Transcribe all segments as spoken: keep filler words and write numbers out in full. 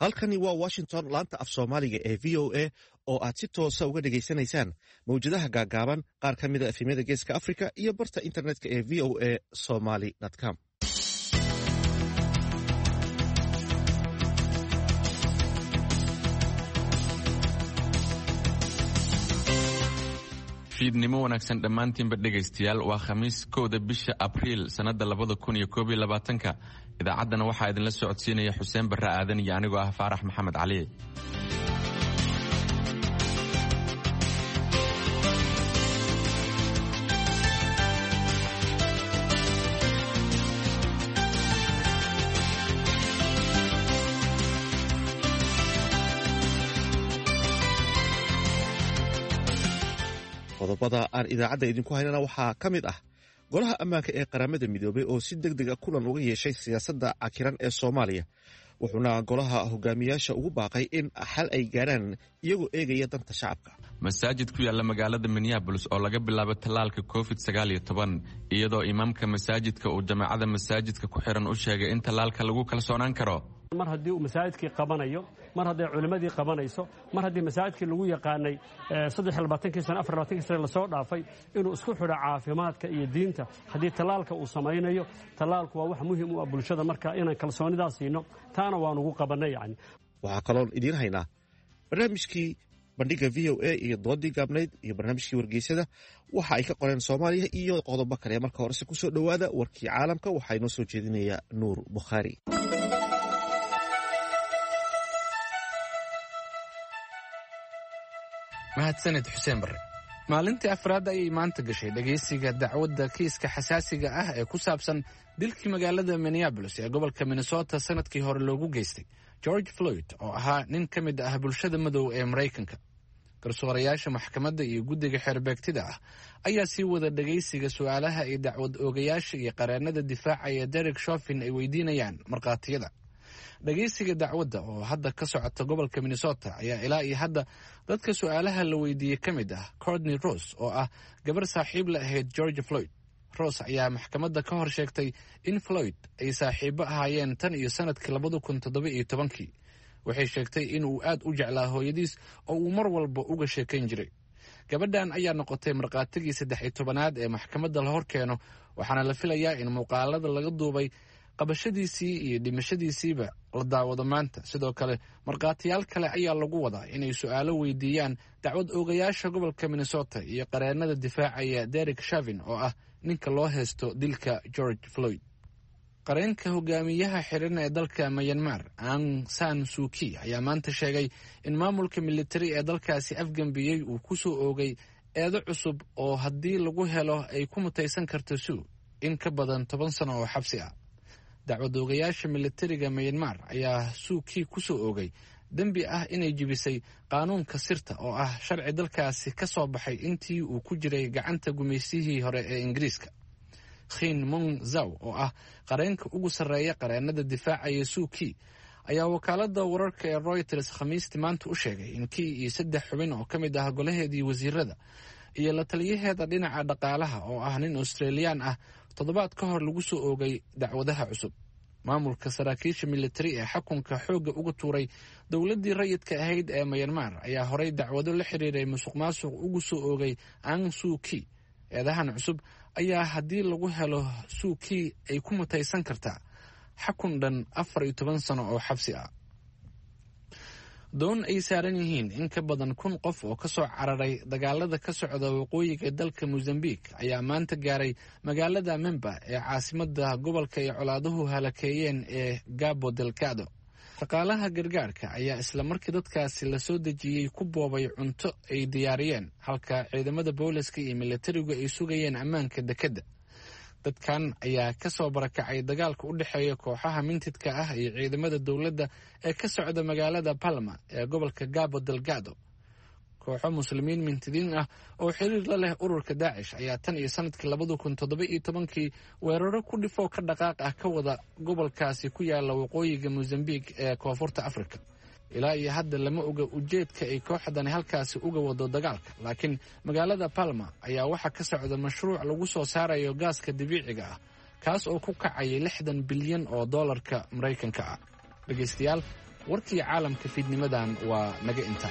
halkani waa Washington, laanta af Soomaaliga ee V O A oo aad si toosa uga dhageysanaysaan mawjadaha gaagaaban qaar ka mid ah efemyada Geeska Afrika iyo barta internetka ee v o a somali dot com. fiidnimo wanaagsan dhammaantiinba dhegaystayaal waa khamiis kowda bisha abriil sanada labada kun iyo koob iyo labaatanka idaacaddana waxaa idinla socodsiinaya xuseen barre aadan iyo anigoo ah faarax maxamed cali. qodobada aan idaacadda idinku haynana waxaa ka mid ah golaha ammaanka ee qaramada midoobay oo si deg dega kulan uga yeeshay siyaasadda cakiran ee Soomaaliya, wuxuuna golaha hogaamiyaasha ugu baaqay in xal ay gaaraan iyagoo eegaya danta shacabka. masaajid ku yaala magaalada Minneapolis oo laga bilaabo tallaalka covid sagaal iyo toban iyadoo imaamka masaajidka uu jamaacada masaajidka ku xiran u sheegay in tallaalka lagu kalsoonaan karo. mar haddii uu masaajidkii qabanayo, mar hadday culimmadii qabanayso, mar haddii masaajidkii lagu yaqaanay saddex iyo labaatankii sano afar iyo labaatankii sano lasoo dhaafay inuu isku xidho caafimaadka iyo diinta, haddii tallaalka uu samaynayo, tallaalku waa wax muhiim u ah bulshada, marka inaan kalsoonidaas siino taana waan ugu qabannay. yani waxaa kaloon idiin haynaa barnaamijkii bandhiga v o a iyo doodii gaabnayd iyo barnaamijkii wargeysada waxa ay ka qoreen Soomaaliya iyo qodobo kale. marka horese ku soo dhowaada warkii caalamka, waxaa inoo soo jeedinaya Nuur Bukhaari. mahadsanid xuseen barre. maalintii afraad ayay maanta gashay dhegaysiga dacwadda kiiska xasaasiga ah ee ku saabsan dilkii magaalada Minneapolis ee gobolka Minnesota sanadkii hore loogu geystay George Floyd oo ahaa nin ka mid ah bulshada madow ee Maraykanka. garsoorayaasha maxkamadda iyo guddiga xeerbeegtida ah ayaa sii wada dhegaysiga su'aalaha ay dacwad oogayaasha iyo qareennada difaacaya Derek Chauvin ay weydiinayaan markhaatiyada. dhegaysiga dacwadda oo hadda ka socota gobolka Minnesota ayaa ilaa iyo hadda dadka su'aalaha la weydiiyey ka mid ah Courtney Rose oo ah gabar saaxiib la ahayd George Floyd. Rose ayaa maxkamadda ka hor sheegtay in Floyd ay saaxiibo ahaayeen tan iyo sanadkii labada kun toddoba iyo tobankii. waxay sheegtay in uu aad u jeclaa hooyadiis oo uu mar walba uga sheekayn jiray. gabadhan ayaa noqotay markhaatigii saddex iyo tobanaad ee maxkamadda la hor keeno, waxaana la filayaa in muuqaalada laga duubay qabashadiisii iyo dhimashadiisiiba la daawado maanta. sidoo kale markhaatiyaal kale ayaa lagu wadaa inay su'aalo weydiiyaan dacwad oogayaasha gobolka Minnesota iyo qareennada difaacaya Derek Chauvin oo ah ninka loo haysto dilka George Floyd. qareenka hogaamiyaha xiran ee dalka Myanmar Aung San Suu Kyi ayaa maanta sheegay in maamulka militari ee dalkaasi afgambiyey uu ku soo oogay eedo cusub oo haddii lagu helo ay ku mutaysan karto Suu in ka badan toban sano oo xabsi ah. dacwad oogayaasha militariga Myanmar ayaa Suu Kyi ku soo oogay dembi ah inay jibisay qaanuunka sirta oo ah sharci dalkaasi ka soo baxay intii uu ku jiray gacanta gumaysihii hore ee Ingiriiska. Khin Mung Zaw oo ah qareenka ugu sarreeya qareennada difaacaya Suu Kyi ayaa wakaaladda wararka ee Reuters khamiistii maanta u sheegay in Kyi iyo saddex xubin oo ka mid ah golaheedii wasiirada iyo la taliyaheeda dhinaca dhaqaalaha oo ah nin Australian ah toddobaad ka hor lagu soo oogay dacwadaha cusub. maamulka saraakiisha militari ee xukunka xoogga uga tuuray dowladdii rayidka ahayd ee Myanmar ayaa horay dacwado la xiriiray musuqmaasuq ugu soo oogay Aung Suu Kyi. eedahan cusub ayaa haddii lagu helo Suu Kyi ay ku mutaysan kartaa xukun dhan afar iyo toban sano oo xabsi ah. doon ay saaran yihiin in ka badan kun qof oo ka soo cararay dagaalada ka socda waqooyiga dalka Mozambique ayaa maanta gaaray magaalada Memba ee caasimadda gobolka ay colaaduhu halakeeyeen ee Cabo Delgado. shaqaalaha gargaarka ayaa isla markii dadkaasi la soo dejiyey ku boobay cunto ay diyaariyeen, halka ciidamada booliska iyo militarigu ay sugayeen ammaanka dekedda. dadkan ayaa ka soo barakacay dagaalka u dhexeeya kooxaha mintidka ah iyo ciidamada dowladda ee ka socda magaalada Palma ee gobolka Cabo Delgado. kooxo muslimiin mintidiin ah oo xiriir la leh ururka Daacish ayaa tan iyo sanadkii labada kun toddoba iyo tobankii weeraro ku dhifoo ka dhaqaaq ah ka wada gobolkaasi ku yaala waqooyiga Mozambique ee koonfurta Afrika. ilaa iyo hadda lama oga ujeedka ay kooxdani halkaasi uga wado dagaalka, laakiin magaalada Palma ayaa waxaa ka socda mashruuc lagu soo saarayo gaaska dabiiciga ah kaas oo ku kacaya lixdan bilyan oo doolarka Maraykanka ah. dhegaystayaal warkii caalamka fiidnimadan waa naga inta.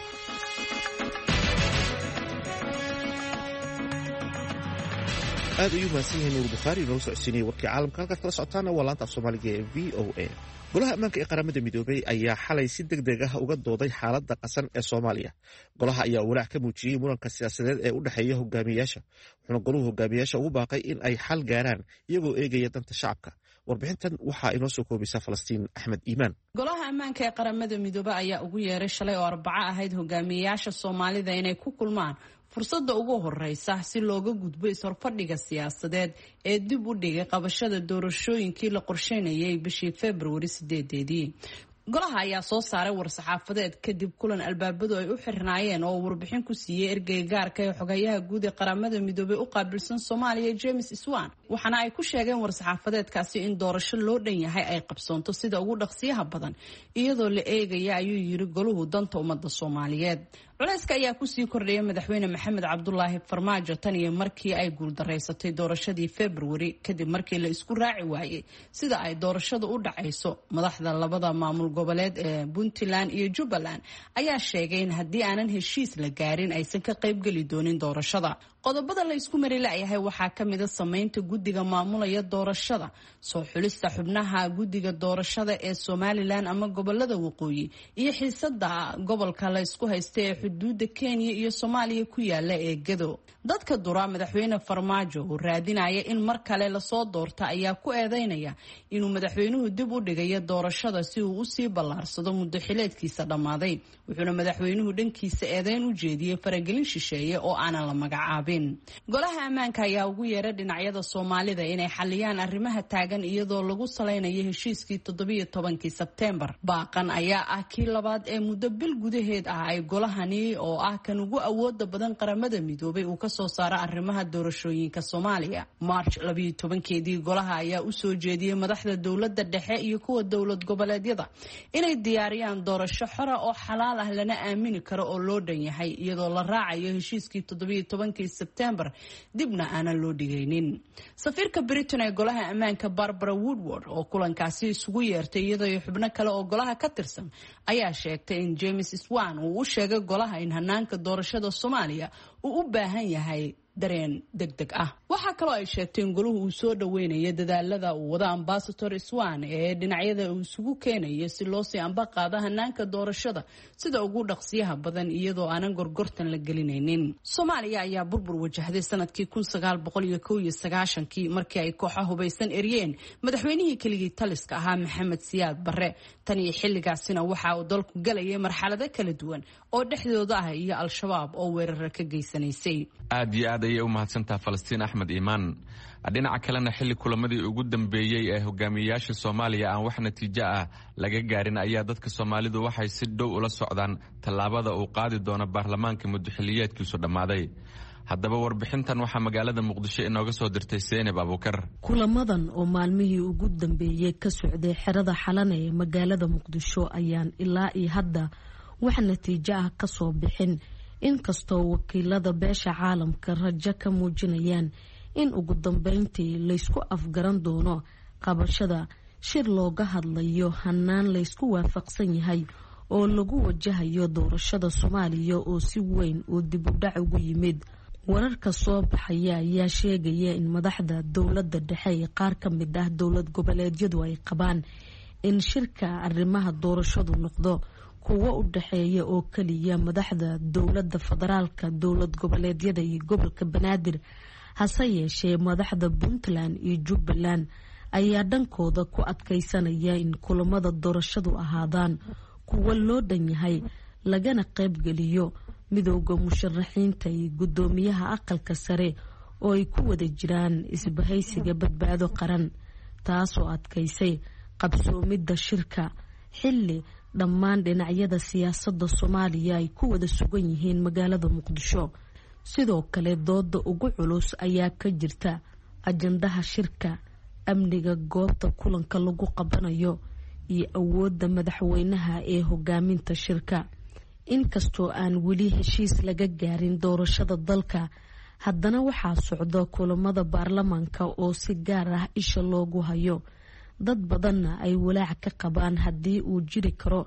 aad ayuu mahadsan yahay nuur bukhaari inoo socodsiinayay warkii caalamka. halkaad kala socotaana waa laanta af soomaaliga ee v o a. golaha ammaanka ee qaramada midoobey ayaa xalay si deg deg ah uga dooday xaaladda qasan ee soomaaliya. golaha ayaa walaac ka muujiyey muranka siyaasadeed ee u dhexeeya hogaamiyayaasha, wuxuuna goluhu hogaamiyayaasha ugu baaqay in ay xal gaaraan iyagoo eegaya danta shacabka. warbixintan waxaa inoo soo koobaysa falastiin axmed iimaan. golaha ammaanka ee qaramada midoobe ayaa ugu yeeray shalay oo arbaco ahayd hogaamiyayaasha soomaalida inay ku kulmaan fursadda ugu horeysa si looga gudbo is-horfadhiga siyaasadeed ee dib u dhigay qabashada doorashooyinkii la qorsheynayay bishii februari sideedeedii. golaha ayaa soo saaray war-saxaafadeed kadib kulan albaabadu ay u xirnaayeen oo warbixin ku siiyey ergeyga gaarka ee xogayaha guud ee qaramada midoobey u qaabilsan soomaaliya James Iswan, waxaana ay ku sheegeen war-saxaafadeedkaasi in doorasho loo dhan yahay ay qabsoonto sida ugu dhaqsiyaha badan iyadoo la eegaya ayuu yiri goluhu danta ummadda Soomaaliyeed. culayska ayaa kusii kordhaya madaxweyne maxamed cabdulaahi farmaajo tan iyo markii ay guuldareysatay doorashadii februari kadib markii la isku raaci waayey sida ay doorashadu u dhacayso. madaxda labada maamul goboleed ee puntland iyo jubbaland ayaa sheegay in haddii aanan heshiis la gaarin aysan ka qaybgeli doonin doorashada. qodobada la isku mari la'yahay waxaa ka mida samaynta guddiga maamulaya doorashada, soo xulista xubnaha guddiga doorashada ee somalilan ama gobolada waqooyi, iyo xiisada gobolka la isku haysta ee xuduuda kenya iyo soomaaliya ku yaala ee gado. dadka dura madaxweyne farmaajo oo raadinaya in mar kale lasoo doorta ayaa ku eedeynaya inuu madaxweynuhu dib u dhigayo doorashada si uu usii ballaarsado muddo xileedkiisa dhammaaday, wuxuuna madaxweynuhu dhankiisa eedeyn u jeediyey faragelin shisheeye oo aanan la magacaabin. golaha ammaanka ayaa ugu yeeray dhinacyada soomaalida inay xaliyaan arrimaha taagan iyadoo lagu salaynayo heshiiskii toddobiyo tobankii sebteembar. baaqan ayaa ah kii labaad ee muddo bil gudaheed ah ay golahani oo ah kan ugu awooda badan qaramada midoobay uu kasoo saara arrimaha doorashooyinka Soomaaliya. March labiyo tobankeedii golaha ayaa u soo jeediyey madaxda dowladda dhexe iyo kuwa dowlad goboleedyada inay diyaariyaan doorasho xora oo xalaal ah lana aamini karo oo loo dhan yahay iyadoo la raacayo heshiiskii toddobiyo tobankii sebteembar dibna aanan loo dhigaynin. safiirka Britain ee golaha ammaanka Barbara Woodward oo kulankaasi isugu yeertay iyadoo xubno kale oo golaha ka tirsan ayaa sheegtay in James Iswan uu u sheegay golaha in hanaanka doorashada Soomaaliya uu u baahan yahay dareen degdeg ah. waxaa kaloo ay sheegtay in goluhu uu soo dhaweynayo dadaalada uu wada ambassador Iswan ee dhinacyada uu isugu keenayo si loo sii amba qaado hanaanka doorashada sida ugu dhaqsiyaha badan iyadoo aanan gorgortan la gelinaynin. Soomaaliya ayaa burbur wajahday sanadkii kun sagaal boqol kow iyo sagaashan-kii markii ay kooxo hubaysan eryeen madaxweynihii keligii taliska ahaa Maxamed Siyaad Barre. tan iyo xilligaasina waxa uu dalku galayay marxalado kala duwan oo dhexdooda ah iyo al-shabaab oo weerar ka geysanaysay. aad iyo aad ayay u mahadsantahay falastiin axmed iimaan. dhinaca kalena xilli kulamadii ugu dambeeyey ee hogaamiyayaasha Soomaaliya aan wax natiijo ah laga gaarin ayaa dadka Soomaalidu waxay si dhow ula socdaan tallaabada uu qaadi doono baarlamaanka muddaxiliyeedkiisu dhammaaday. haddaba warbixintan waxaa magaalada Muqdisho inooga soo dirtay Seenab Abuukar. kulamadan oo maalmihii ugu dambeeyey ka socday xerada Xalane ee magaalada Muqdisho ayaan ilaa iyo hadda wax natiijo ah ka soo bixin, inkastoo wakiilada beesha caalamka rajo ka muujinayaan in ugu dambeyntii laysku afgaran doono qabashada shir looga hadlayo hanaan laysku waafaqsan yahay oo lagu wajahayo doorashada Soomaaliya oo si weyn oo dib u dhac ugu yimid. wararka soo baxaya ayaa sheegaya in madaxda dowladda dhexe ee qaar ka mid ah dowlad goboleedyadu ay qabaan in shirka arrimaha doorashadu noqdo kuwa u dhaxeeya oo kaliya madaxda dowladda federaalka, dowlad goboleedyada iyo gobolka Banaadir. hase yeeshee madaxda Puntland iyo Jubbaland ayaa dhankooda ku adkaysanaya in kulamada doorashadu ahaadaan kuwa loo dhan yahay lagana qaybgeliyo midowga musharaxiinta iyo gudoomiyaha aqalka sare oo ay ku wada jiraan isbahaysiga badbaado qaran, taasoo adkaysay qabsoomidda shirka xilli dhammaan dhinacyada siyaasadda Soomaaliya ay ku wada sugan yihiin magaalada Muqdisho. sidoo kale dooda ugu culus ayaa ka jirta ajandaha shirka, amniga goobta kulanka lagu qabanayo iyo awoodda madaxweynaha ee hogaaminta shirka. inkastoo aan weli heshiis laga gaarin doorashada dalka, haddana waxaa socda kulamada baarlamaanka oo si gaar ah isha loogu hayo. dad badanna ay walaac ka qabaan haddii uu jiri karo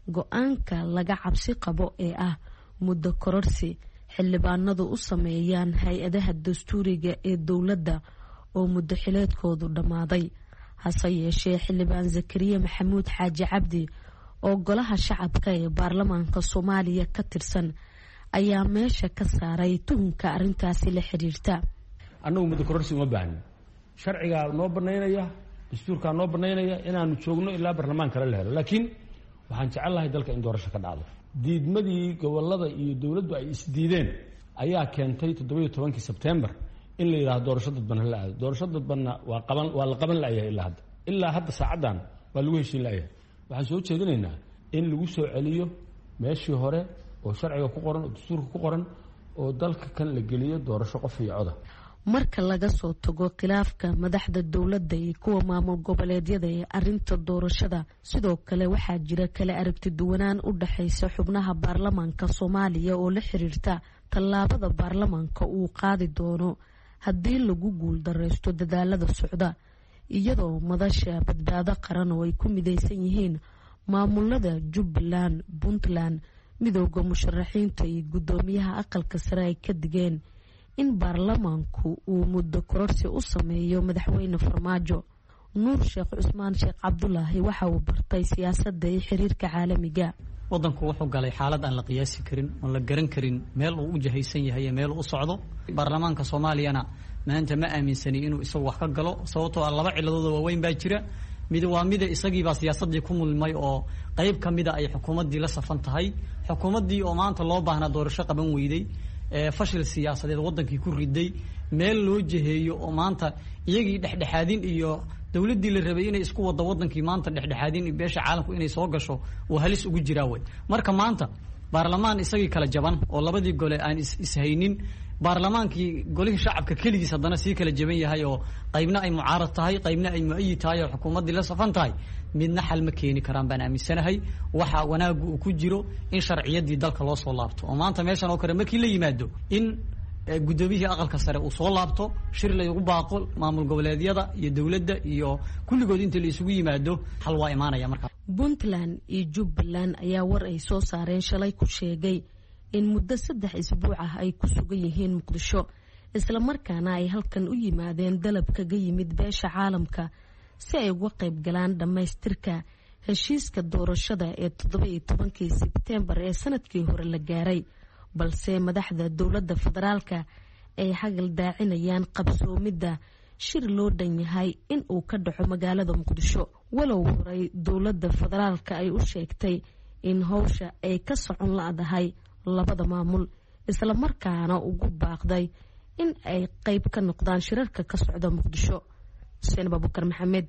go-aanka laga cabsi qabo ee ah muddo kororsi xildhibaanadu u sameeyaan hay-adaha dastuuriga ee dowladda oo muddo xileedkoodu dhammaaday. hase yeeshee xildhibaan zakariya maxamuud xaaji cabdi oo golaha shacabka ee baarlamaanka soomaaliya ka tirsan ayaa meesha ka saaray tuhunka arrintaasi la xiriirta. annagu muddo kororsi uma baahnin, sharcigaa noo banaynaya, dastuurkaa noo banaynaya inaanu joogno ilaa baarlamaan kale la helo. laakiin waxaan jecel lahay dalka in doorasho ka dhacdo. diidmadii gobolada iyo dowladdu ay isdiideen ayaa keentay toddobiyo tobankii sebtembar in la yidhahdo doorasho dadban hala aado. doorasho dadbanna waa qaban waa la qaban la'yahay ilaa hadda ilaa hadda saacaddan waa lagu heshiin la'yahay. waxaan soo jeedinaynaa in lagu soo celiyo meeshii hore oo sharciga ku qoran oo dastuurka ku qoran oo dalka kan la geliyo doorasho qof iyo coda. marka laga soo tago khilaafka madaxda dowladda iyo kuwa maamul goboleedyada ee arinta doorashada, sidoo kale waxaa jira kala aragti duwanaan u dhaxaysa xubnaha baarlamaanka soomaaliya oo la xiriirta tallaabada baarlamaanka uu qaadi doono haddii lagu guuldareysto dadaalada socda, iyadoo madasha badbaado qaran oo ay ku midaysan yihiin maamulada Jubbaland, Puntland, midowga musharaxiinta iyo gudoomiyaha aqalka sare ay ka digeen in baarlamaanku uu muddo kororsi u sameeyo madaxweyne Farmaajo. nuur sheekh cusmaan sheekh cabdulaahi waxa uu bartay siyaasadda iyo xiriirka caalamiga. wadanku wuxuu galay xaalad aan la qiyaasi karin oo la garan karin meel uu u jahaysan yahay meel uu u socdo. baarlamaanka Soomaaliyana maanta ma aaminsani inuu isagu wax ka galo sababtoo ah laba ciladood oo weyn baa jira. mid waa mid isagii baa siyaasadii ku mulmay oo qayb kamid ah ay xukuumadii la safan tahay, xukuumadii oo maanta loo baahnaa doorasho qaban weyday, ee fashil siyaasadeed wadankii ku riday, meel loo jeheeyo oo maanta iyagii dhexdhexaadin iyo dawladii la rabay inay isku wada wadankii maanta dhexdhexaadin beesha caalamku inay soo gasho oo halis ugu jiraa way. marka maanta baarlamaan isagii kala jaban oo labadii gole aan ishaynin, baarlamaankii golihii shacabka keligiis haddana sii kala jaban yahay oo qaybna ay mucaarad tahay qaybna ay mu'ayid tahay oo xukuumaddii la safan tahay, midna xal ma keeni karaan baan aaminsanahay. waxa wanaagu uu ku jiro in sharciyadii dalka loo soo laabto oo maanta meeshan oo kale markii la yimaado in gudoomiyihii aqalka sare uu soo laabto, shir lagu baaqo maamul goboleedyada iyo dowladda iyo kulligood inta la isugu yimaado xal waa imaanaya. marka Puntland iyo Jubbaland ayaa war ay soo saareen shalay ku sheegay in muddo saddex isbuuc ah ay ku sugan yihiin Muqdisho, isla markaana ay halkan u yimaadeen dalab kaga yimid beesha caalamka si ay uga qayb galaan dhamaystirka heshiiska doorashada ee toddoba iyo tobankii Sebtembar ee sanadkii hore la gaaray, balse madaxda dowladda federaalka ay hagal daacinayaan qabsoomidda shir loo dhan yahay in uu ka dhaco magaalada Muqdisho. walow horay dowladda federaalka ay u sheegtay in howsha ay ka socon la'dahay labada maamul, isla markaana ugu baaqday in ay qayb ka noqdaan shirarka ka socda Muqdisho. Xuseen Abubakar Maxamed,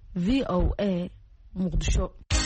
V O A, Muqdisho.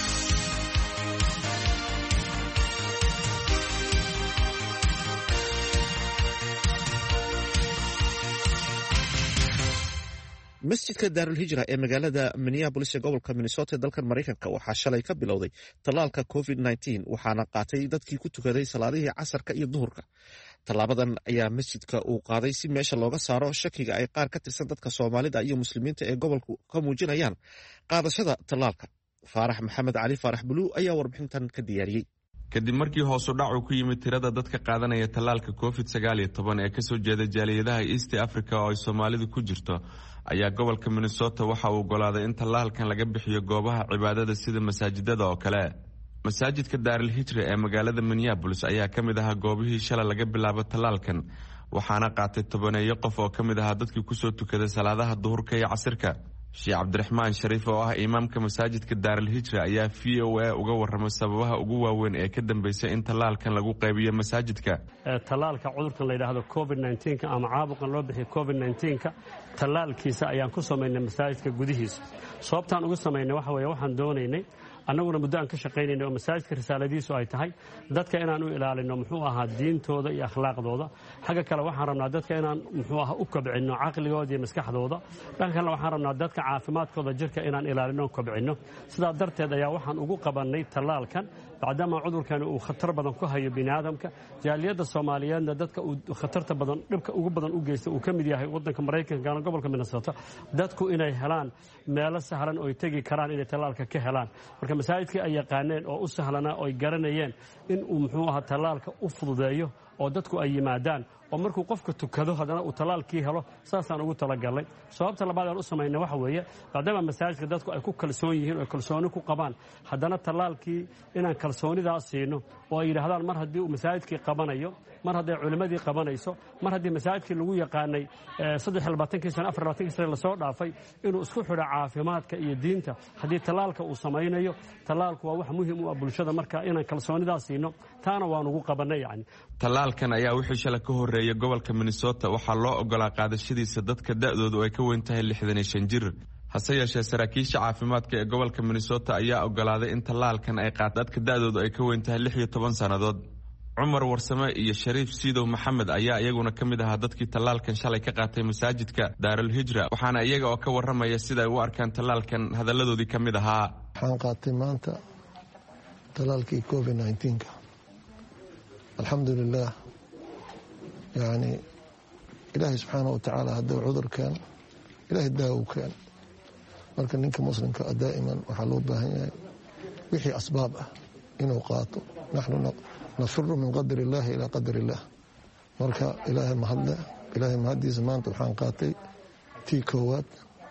masjidka daarul hijra ee magaalada Minneapolis ee gobolka Minnesota ee dalkan Mareykanka waxaa shalay ka bilowday tallaalka covid nineteen waxaana qaatay dadkii ku tukaday salaadihii casarka iyo duhurka. tallaabadan ayaa masjidka uu qaaday si meesha looga saaro shakiga ay qaar ka tirsan dadka Soomaalida iyo Muslimiinta ee gobolku ka muujinayaan qaadashada tallaalka. Faarax Maxamed Cali Faarax Bulu ayaa warbixintan ka diyaariyey. kadib markii hoos u dhac uu ku yimid tirada dadka qaadanaya tallaalka covid sagaal iyo toban ee kasoo jeeda jaaliyadaha East Africa oo ay Soomaalidu ku jirto, ayaa gobolka Minnesota waxa uu ogolaaday in tallaalkan laga bixiyo goobaha cibaadada sida masaajidada oo kale. masaajidka Daarul Hijra ee magaalada Minneapolis ayaa ka mid ahaa goobihii shalay laga bilaabo tallaalkan, waxaana qaatay tobaneeyo qof oo ka mid ahaa dadkii kusoo tukaday salaadaha duhurka iyo casirka. Sheekh Cabdiraxmaan Shariif oo ah imaamka masaajidka Daarul Hijra ayaa V O A uga warramay sababaha ugu waaweyn ee ka dambeysay in tallaalkan lagu qaybiyo masaajidka. tallaalka cudurkan la yidhaahdo covid nineteen ama caabuqan loo bixiyo covid nineteen tallaalkiisa ayaan ku samaynay masaajidka gudihiisa. sababtaan ugu samaynay waxa weeye waxaan doonaynay annaguna muddo aan ka shaqaynayno oo masaajidka risaaladiisu ay tahay dadka inaan u ilaalino muxuu ahaa diintooda iyo akhlaaqdooda. xagga kale waxaan rabnaa dadka inaan muxuu ahaa u kobcino caqligooda iyo maskaxdooda. dhanka kale waxaan rabnaa dadka caafimaadkooda jirka inaan ilaalino oo kobcino. sidaa darteed ayaa waxaan ugu qabannay tallaalkan bacdama cudurkani uu khatar badan ku hayo biniaadamka. jaaliyadda soomaaliyeedna dadka uu khatarta badan dhibka ugu badan u geysta uu ka mid yahay waddanka maraykanka gaana gobolka minnesota dadku inay helaan meelo sahlan oo ay tegi karaan inay tallaalka ka helaan. marka masaajidkii ay yaqaaneen oo u sahlanaa oo ay garanayeen in uu muxuu ahaa tallaalka u fududeeyo oo dadku ay yimaadaan oo markuu qofka tukado haddana uu tallaalkii helo saasaan ugu talagalnay. sababta labaad aan u samaynay waxa weeye maadaama masaajidka dadku ay ku kalsoon yihiin oo kalsooni ku qabaan haddana tallaalkii inaan kalsoonidaas siino oo ay yidhaahdaan mar haddii uu masaajidkii qabanayo mar hadday culimmadii qabanayso mar haddii masaajidkii lagu yaqaanay saddex iyo labaatankii sano afar iyo labaatankii sano lasoo dhaafay inuu isku xidho caafimaadka iyo diinta haddii tallaalka uu samaynayo tallaalku waa wax muhiim u ah bulshada marka inaan kalsoonidaas siino taana waan ugu qabannay yacni. tallaalkan ayaa wixii shalay ka horreeyay gobolka minnesota waxaa loo ogolaa qaadashadiisa dadka da'doodu ay ka weyn tahay lixdan iyo shan jir hase yeeshee saraakiisha caafimaadka ee gobolka minnesota ayaa ogolaaday in tallaalkan ay qaad dadka da'doodu ay ka weyn tahay lix iyo toban sannadood. cumar warsame iyo shariif siidow maxamed ayaa iyaguna ka mid ahaa dadkii tallaalkan shalay ka qaatay masaajidka daarul hijra waxaana iyaga oo ka warramaya sida ay u arkaan tallaalkan hadalladoodii ka mid ahaa. waxaan qaatay maanta tallaalkii covid nneteen-ka alxamdulilah yacni ilaahay subxaana wa tacaala hadduu cudurkeen ilaahay daawo u keen marka ninka muslimka a daa'iman waxaa loo baahan yahay wixii asbaab ah inuu qaato naxnu nafiru min qadar illaahi ilaa qadar illaah marka ilaahay mahadle ilaahay mahaddiisa maanta waxaan qaatay tii koowaad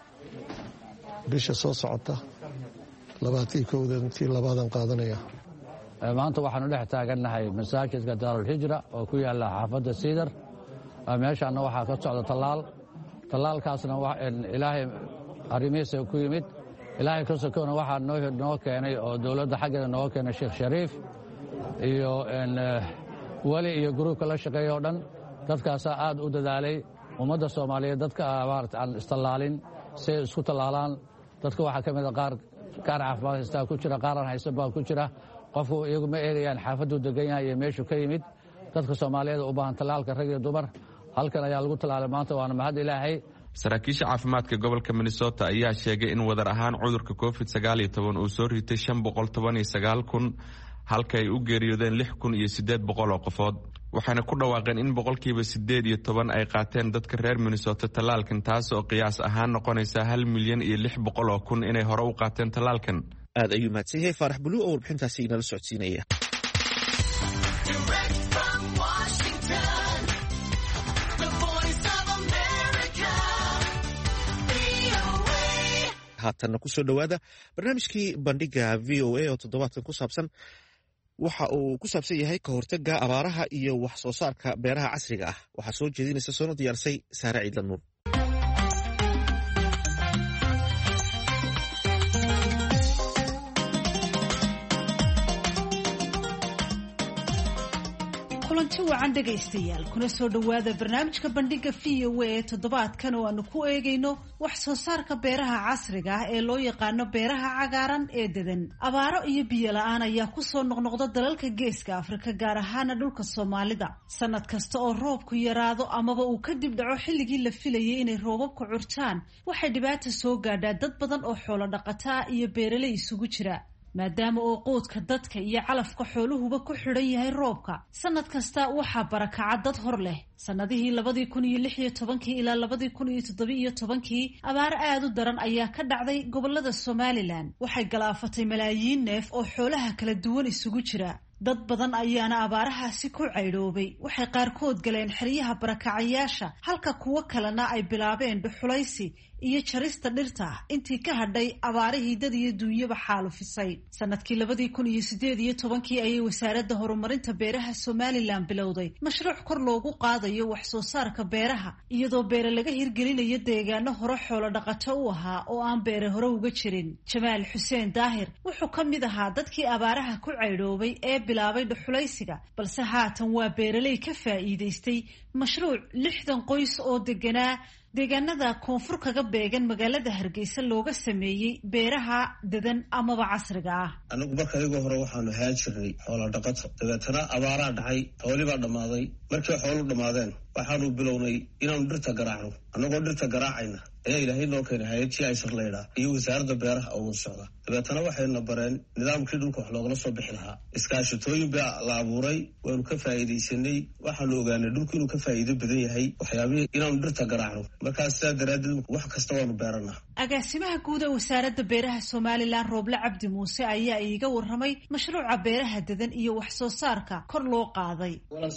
bisha soo socota labaatii kowdeed tii labaadan qaadanaya. maanta waxaanu dhex taagannahay masaajidka daarulhijra oo ku yaalla xaafadda siidar meeshaanna waxaa ka socda tallaal tallaalkaasna ilaahay arrimihiisa ku yimid ilaahay ka sokoona waxaa noo keenay oo dowladda xaggeeda nooga keenay sheekh shariif iyo weli iyo gruubka la shaqeeya oo dhan dadkaasaa aad u dadaalay ummadda soomaaliyeed dadka maarata aan istallaalin si ay isku tallaalaan dadka waxaa ka mid a qaar qaar caafimaad haystaa ku jira qaaraan haysan baa ku jira qofku iyagu ma eegayaan xaafaduu degan yahay iyo meeshuu ka yimid dadka soomaaliyeed u baahan tallaalka rag iyo dumar halkan ayaa lagu tallaalay maanta waana mahad ilaahay. saraakiisha caafimaadka gobolka minnesota ayaa sheegay in wadar ahaan cudurka covid sagaal iyo toban uu soo ritay shan boqol toban iyo sagaal kun halka ay u geeriyoodeen lix kun iyo siddeed boqol oo qofood waxayna ku dhawaaqeen in boqolkiiba siddeed iyo toban ay qaateen dadka reer minnesota tallaalkan taas oo qiyaas ahaan noqonaysa hal milyan iyo lix boqol oo kun inay hore u qaateen tallaalkan. aad ayuu mahadsan yahay faarax buluu oo warbixintaasi inala socodsiinaya. haatanna ku soo dhowaada barnaamijkii bandhiga v o a oo toddobaadkan ku saabsan waxa uu ku saabsan yahay ka hortagga abaaraha iyo wax soo saarka beeraha casriga ah waxaa soo jeedinaysa soona diyaarsay saare ciidla nuur. kulanti wacan dhegaystayaal kuna soo dhowaada barnaamijka bandhiga v o a ee toddobaadkan oo aanu ku eegayno wax soo saarka beeraha casriga ah ee loo yaqaano beeraha cagaaran ee dedan. abaaro iyo biyo la-aan ayaa kusoo noqnoqda dalalka geeska afrika gaar ahaana dhulka soomaalida sanad kasta oo roobku yaraado amaba uu kadib dhaco xilligii la filayay inay roobabku curtaan waxay dhibaata soo gaadhaa dad badan oo xoolo dhaqataa iyo beeraley isugu jira maadaama oo quudka dadka iyo calafka xooluhuba ku xidhan yahay roobka. sanad kasta waxaa barakaca dad hor leh. sanadihii labadii kun iyo lix iyo tobankii ilaa labadii kun iyo toddoba iyo tobankii abaar aad u daran ayaa ka dhacday gobolada somalilan waxay galaafatay malaayiin neef oo xoolaha kala duwan isugu jira. dad badan ayaana abaarahaasi ku caydhoobay waxay qaarkood galeen xeryaha barakacayaasha halka kuwo kalena ay bilaabeen dhuxulaysi iyo jarista dhirta intii ka hadhay abaarihii dad iyo duunyaba xaalufisay. sanadkii labadii kun iyo sideed iyo tobankii ayay wasaaradda horumarinta beeraha somalilan bilowday mashruuc kor loogu qaadayo wax soo saarka beeraha iyadoo beere laga hirgelinayo deegaano hore xoolo dhaqato u ahaa oo aan beere hore uga jirin. jamaal xuseen daahir wuxuu ka mid ahaa dadkii abaaraha ku caydhoobay ee bilaabay dhuxulaysiga balse haatan waa beeraley ka faa'iidaystay mashruuc lixdan qoys oo deganaa deegaanada koonfur kaga beegan magaalada Hargeysa looga sameeyey beeraha dadan amaba casriga ah. anagu marka iyaga hore waxaanu ahaan jirnay xoolo dhaqato dabeetana abaaraa dhacay xoolii baa dhammaaday markii xoolo dhammaadeen waxaanu bilownay inaanu dhirta garaacno annagoo dhirta garaacayna ayaa ilaahay noo keenay hay'adtii ay sarleydhaa iyo wasaaradda beeraha oo socda dabeetana waxayna bareen nidaamkii dhulka wax loogala soo bixi lahaa iskaashatooyin baa la abuuray waanu ka faa'iidaysanay waxaanu ogaanay dhulku inuu ka faa'iido badan yahay waxyaabihii inaanu dhirta garaacno markaas sidaa daraaddeed wax kasta waanu beeranaa. agaasimaha guud ee wasaaradda beeraha Somaliland Rooble Cabdi Muuse ayaa iiga warramay mashruuca beeraha dadan iyo wax soo saarka kor loo qaaday.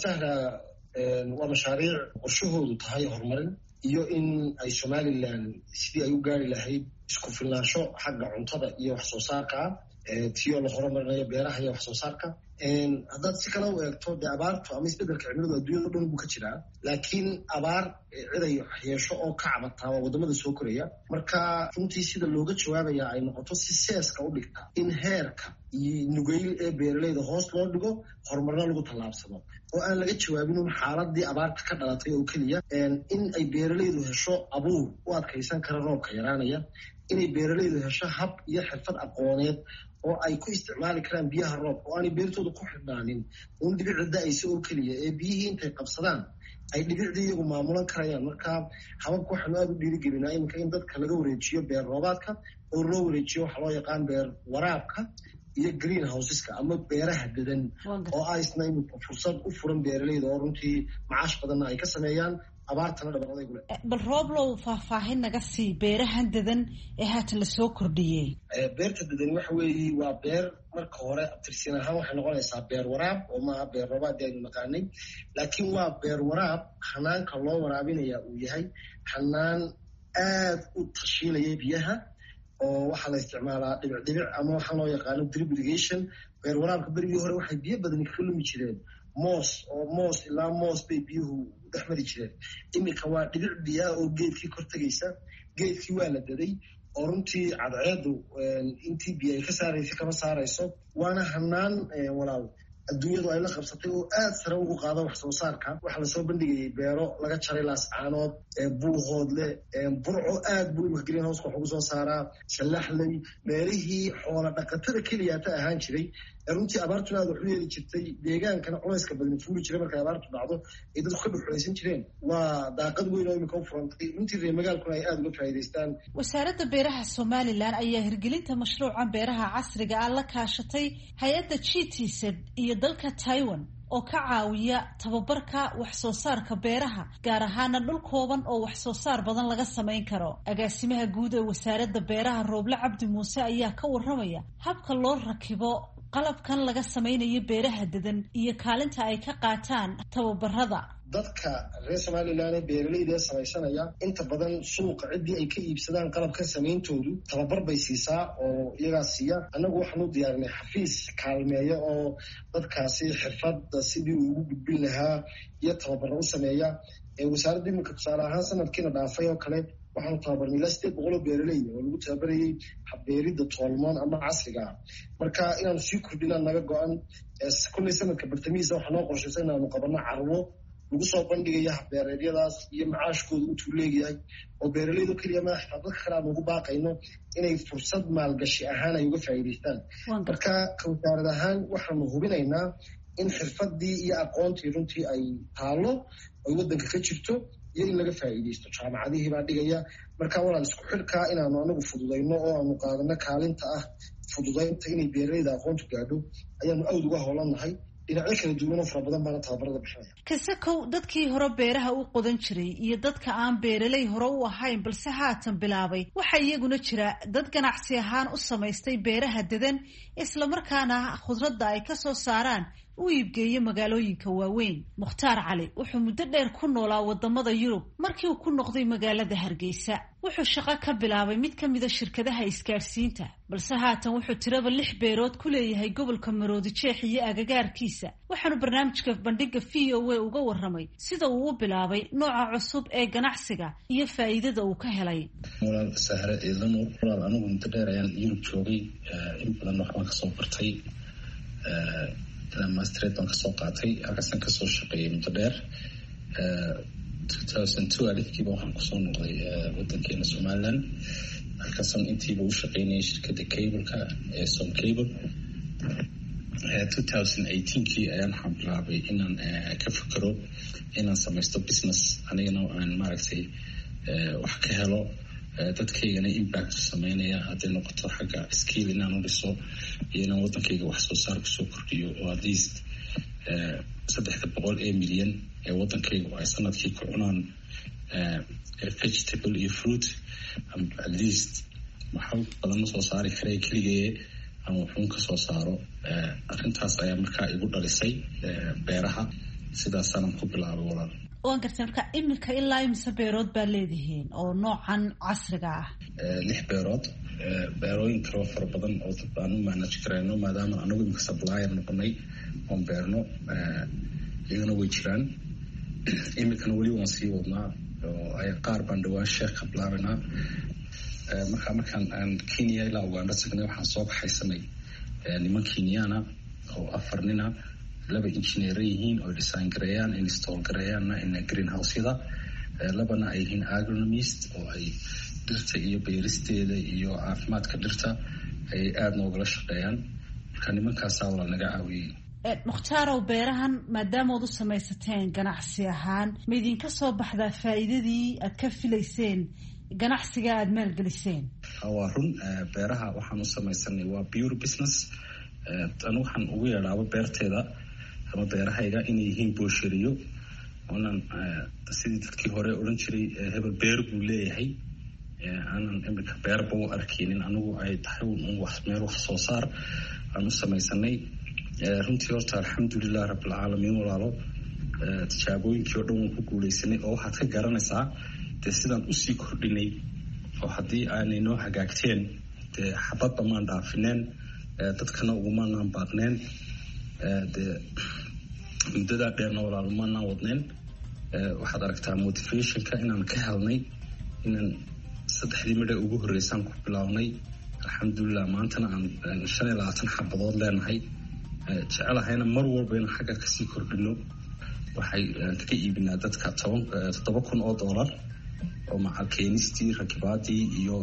waa mashaariic qorshahoodu tahay horumarin iyo in ay Somaliland sidii ay u gaari lahayd isku filnaansho xagga cuntada iyo wax soo saarka tiyo la horumarinayo beeraha iyo wax soo saarka. haddaad si kale u eegto dee abaartu ama isbedelka cimiladu adduunyada dhan buu ka jiraa laakiin abaar ciday yeesho oo ka cabataa waa wadamada soo koraya marka runtii sida looga jawaabaya ay noqoto si seeska u dhigta in heerka iyo nugayl ee beeralayda hoos loo dhigo horumarna lagu tallaabsado oo aan laga jawaabin un xaaladii abaarta ka dhalatay oo keliya in ay beeralaydu hesho abuur u adkaysan kara roobka yaraanaya inay beeralaydu hesho hab iyo xirfad aqooneed oo ay ku isticmaali karaan biyaha roobka oo aanay beertooda ku xidhnaanin un dhibicda da-aysa oo keliya ee biyihii intay qabsadaan ay dhibicdii iyagu maamulan karayaan marka hababka waxaanu aada u dhiirigelinaa iminka in dadka laga wareejiyo beer roobaadka oo loo wareejiyo waxa loo yaqaan beer waraabka iyo green houseska ama beeraha dadan oo aysna iminka fursad u furan beeralayda oo runtii macaash badanna ay ka sameeyaan abaartana dhabarada gule. bal rooblow faahfaahin naga sii beerahan dadan ee haatan lasoo kordhiyey. beerta dadan waxa weeye waa beer marka hore abtirsiin ahaan waxay noqonaysaa beer waraab oo maaha beer roobaad aynu naqaanay laakiin waa beer waraab xanaanka loo waraabinaya uu yahay xanaan aad u tashiilaya biyaha oo waxaa la isticmaalaa dhibic dhibic ama waxaa loo yaqaano drip irrigation. beer waraabka berigii hore waxay biyo badani kaga lumi jireen moos oo moos ilaa moos bay biyuhu dhex mari jireen iminka waa dhibic biyaa oo geedkii kor tegaysa geedkii waa la daday oo runtii cadceedu intii biyo ay ka saaraysa kama saarayso waana hanaan walaal adduunyadu ay la qabsatay oo aad sare ugu qaada wax soo saarka. waxaa lasoo bandhigayay beero laga jaray laascaanood buuhoodle burco aad buu imika green houseka wax ugu soo saaraa salaxley meelihii xoola dhaqatada keliyaata ahaan jiray runtii abaartuna aad wax u yeeli jirtay deegaankana culayska badani fuuli jiray markay abaartu dhacdo ay dadku ka dhuxulaysan jireen waa daaqad weyn oo imika u furantay runtii reer magaalkuna ay aada uga faa'iidaystaan. wasaaradda beeraha Somaliland ayaa hirgelinta mashruucan beeraha casriga ah la kaashatay hay-adda G T Z iyo dalka Taiwan oo ka caawiya tababarka wax soo saarka beeraha gaar ahaana dhul kooban oo wax soo saar badan laga samayn karo. agaasimaha guud ee wasaaradda beeraha Rooble Cabdi Muuse ayaa ka warramaya habka loo rakibo qalabkan laga samaynayo beeraha dadan iyo kaalinta ay ka qaataan tababarada. dadka reer Somaliland ee beeralayda ee samaysanaya inta badan suuqa ciddii ay ka iibsadaan qalabkan samayntoodu tababar bay siisaa oo iyagaa siiya. annagu waxaan u diyaarinay xafiis kaalmeeya oo dadkaasi xirfadda sidii uu ugu gudbin lahaa iyo tababarra u sameeya. wasaaradda iminka tusaale ahaan sanadkiina dhaafay oo kale waxaanu tababarnay ilaa sideed boqol oo beeraley oo lagu tababarayay habbeeridda toolmoon ama casriga ah marka inaanu sii kordhinaan naga go-an. kullay sanadka bartamihiisa waxaa noo qorshaysa inaanu qabanno carwo lagu soo bandhigaya habbeereedyadaas iyo macaashkooda intuu leeyahay oo beeralaydu keliya ma xitaa dadka kale aan ugu baaqayno inay fursad maalgashi ahaan ay uga faa'iidaystaan. marka wasaarad ahaan waxaanu hubinaynaa in xirfadii iyo aqoontii runtii ay taalo ay waddanka ka jirto iyo in laga faa'iidaysto. jaamacadihii baa dhigaya marka walaal isku xidhkaa inaanu anagu fududayno oo aanu qaadano kaalinta ah fududaynta inay beeralayda aqoontu gaadho ayaanu awd uga hoolannahay. dhinacyo kala duwan oo fara badan baana tababarada bixinaya. kasakow dadkii hore beeraha u qodan jiray iyo dadka aan beeraley hore u ahayn balse haatan bilaabay waxaa iyaguna jira dad ganacsi ahaan u samaystay beeraha dadan islamarkaana khudradda ay ka soo saaraan u iibgeeyo magaalooyinka waaweyn. mukhtaar cali wuxuu muddo dheer ku noolaa wadamada Yurub. markii uu ku noqday magaalada Hargeysa wuxuu shaqo ka bilaabay mid ka mida shirkadaha isgaarsiinta balse haatan wuxuu tiraba lix beerood ku leeyahay gobolka Maroodi Jeex iyo agagaarkiisa. waxaanu barnaamijka bandhiga V O A uga warramay sida uu u bilaabay nooca cusub ee ganacsiga iyo faa'iidada uu ka helay. walaal sahre eedano walaal anigu muddo dheer ayaan Yurub joogay in badan waxaan ka soo bartay ilaa mastered baan kasoo qaatay halkaasaan kasoo shaqeeyay muddo dheer two thousand two alifkiiba waxaan kusoo noqday wadankeena somaliland halkaasan intiiba u shaqeynayay shirkadda cableka ee som cable two thousand eighteenkii ayaan waxaan bilaabay inaan ka fikero inaan samaysto business anigana aan maaragtay wax ka helo dadkaygana impact sameynaya hadday noqoto xagga skill inaan u dhiso iyo inaan wadankayga wax soo saar kusoo kordhiyo oo at least saddexda boqol ee milyan ee wadankayga ay sanadkii ku cunaan vegetable iyo fruit at least waxaa badan soo saari karay keligee ama wuxuun ka soo saaro arrintaas ayaa markaa igu dhalisay beeraha sidaasaanan ku bilaabay walaal waan gartay marka iminka ilaa imise beerood baa leedihiin oo noocan casriga ah lix beerood beerooyin kaloo fara badan oo dad baan u manage karayno maadaama anagu iminka supplier noqonay oon beerno iyagana way jiraan iminkana weli waan sii wadnaa oo ay qaar baan dhawaan sheekh ka bilaabanaa markaa markaan aan kenya ilaa uganda tagnay waxaan soo kaxaysanay niman kenyana oo afar nina laba engineer yihiin oo design gareeyaan install gareeyaanna in greenhouse-yada labana ay yihiin agronomist oo ay dhirta iyo beeristeeda iyo caafimaadka dhirta ay aada noogala shaqeeyaan marka nimankaasaa wala naga caawiyey mukhtarow beerahan maadaama ad u samaysateen ganacsi ahaan ma idinka soo baxdaa faa'iidadii aad ka filayseen ganacsiga aada maalgeliseen waa run beeraha waxaan u samaysanay waa pure business anu waxaan ugu yeedhaaba beerteeda ama beerahayga inay yihiin boosheriyo oonan sidii dadkii hore odhan jiray hebel beer buu leeyahay aanan imika beerba u arkeynin anigu ay tahay meel wax soo saar aan u samaysanay runtii horta alxamdulilah rabbilcaalamiin walaalo tijaabooyinkii oo dhan waan ku guuleysanay oo waxaad ka garanaysaa dee sidaan usii kordhinay oo haddii aanay noo hagaagteen dee xabadba maan dhaafineen dadkana ugumaanaan baaqneen dee muddadaa dheerna walaalo maanaan wadneen waxaad aragtaa motivationka inaan ka helnay inaan saddexdii midha ugu horreysaan ku bilaabnay alxamdulilah maantana aan shan iyo labaatan xabadood leenahay jecelahayna mar walba inaan xagga kasii kordhino waxay kaga iibinaa dadka toban toddoba kun oo dollar oo macal keenistii rakibaadii iyo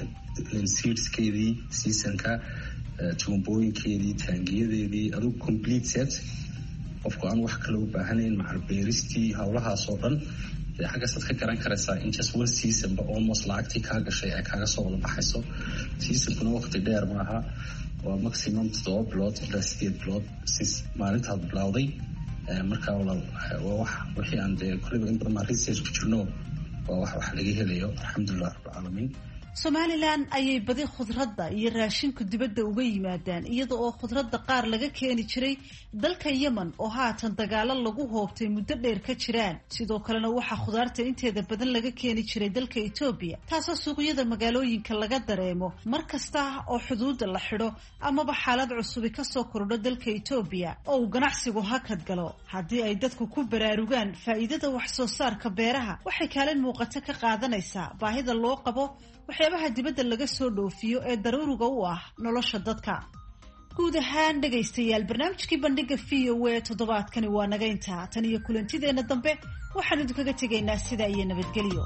seedskeedii seasonka tuumbooyinkeedii taangiyadeedii adigu complete set qofku aan wax kale u baahanayn macal beeristii howlahaas oo dhan dee xaggaasaad ka garan karaysaa in just one seasonba almost lacagtii kaa gashay ay kaaga soo wada baxayso seasonkuna waqti dheer maaha waa maximum toddoba bilood ilaa sideed bilood since maalintaad bilowday markaa walaal waa wax wixii aan dee kulliba in badan maa research ku jirno waa wax wax laga helayo alxamdulilah rabbilcaalamiin somalilan ayay badi khudradda iyo raashinku dibadda uga yimaadaan iyada oo khudradda qaar laga keeni jiray dalka yemen oo haatan dagaalo lagu hoobtay muddo dheer ka jiraan sidoo kalena waxaa khudaarta inteeda badan laga keeni jiray dalka etoobiya taasoo suuqyada magaalooyinka laga dareemo mar kasta oo xuduudda la xidho amaba xaalad cusubi kasoo kordho dalka etoobiya oo uu ganacsigu hakad galo haddii ay dadku ku baraarugaan faa'iidada wax soo saarka beeraha waxay kaalin muuqato ka qaadanaysaa baahida loo qabo waxyaabaha dibadda laga soo dhoofiyo ee daruuriga u ah nolosha dadka guud ahaan dhegaystayaal barnaamijkii bandhiga v o a toddobaadkani waa naga intaa tan iyo kulantideenna dambe waxaan idinkaga tegaynaa sidaa iyo nabadgelyo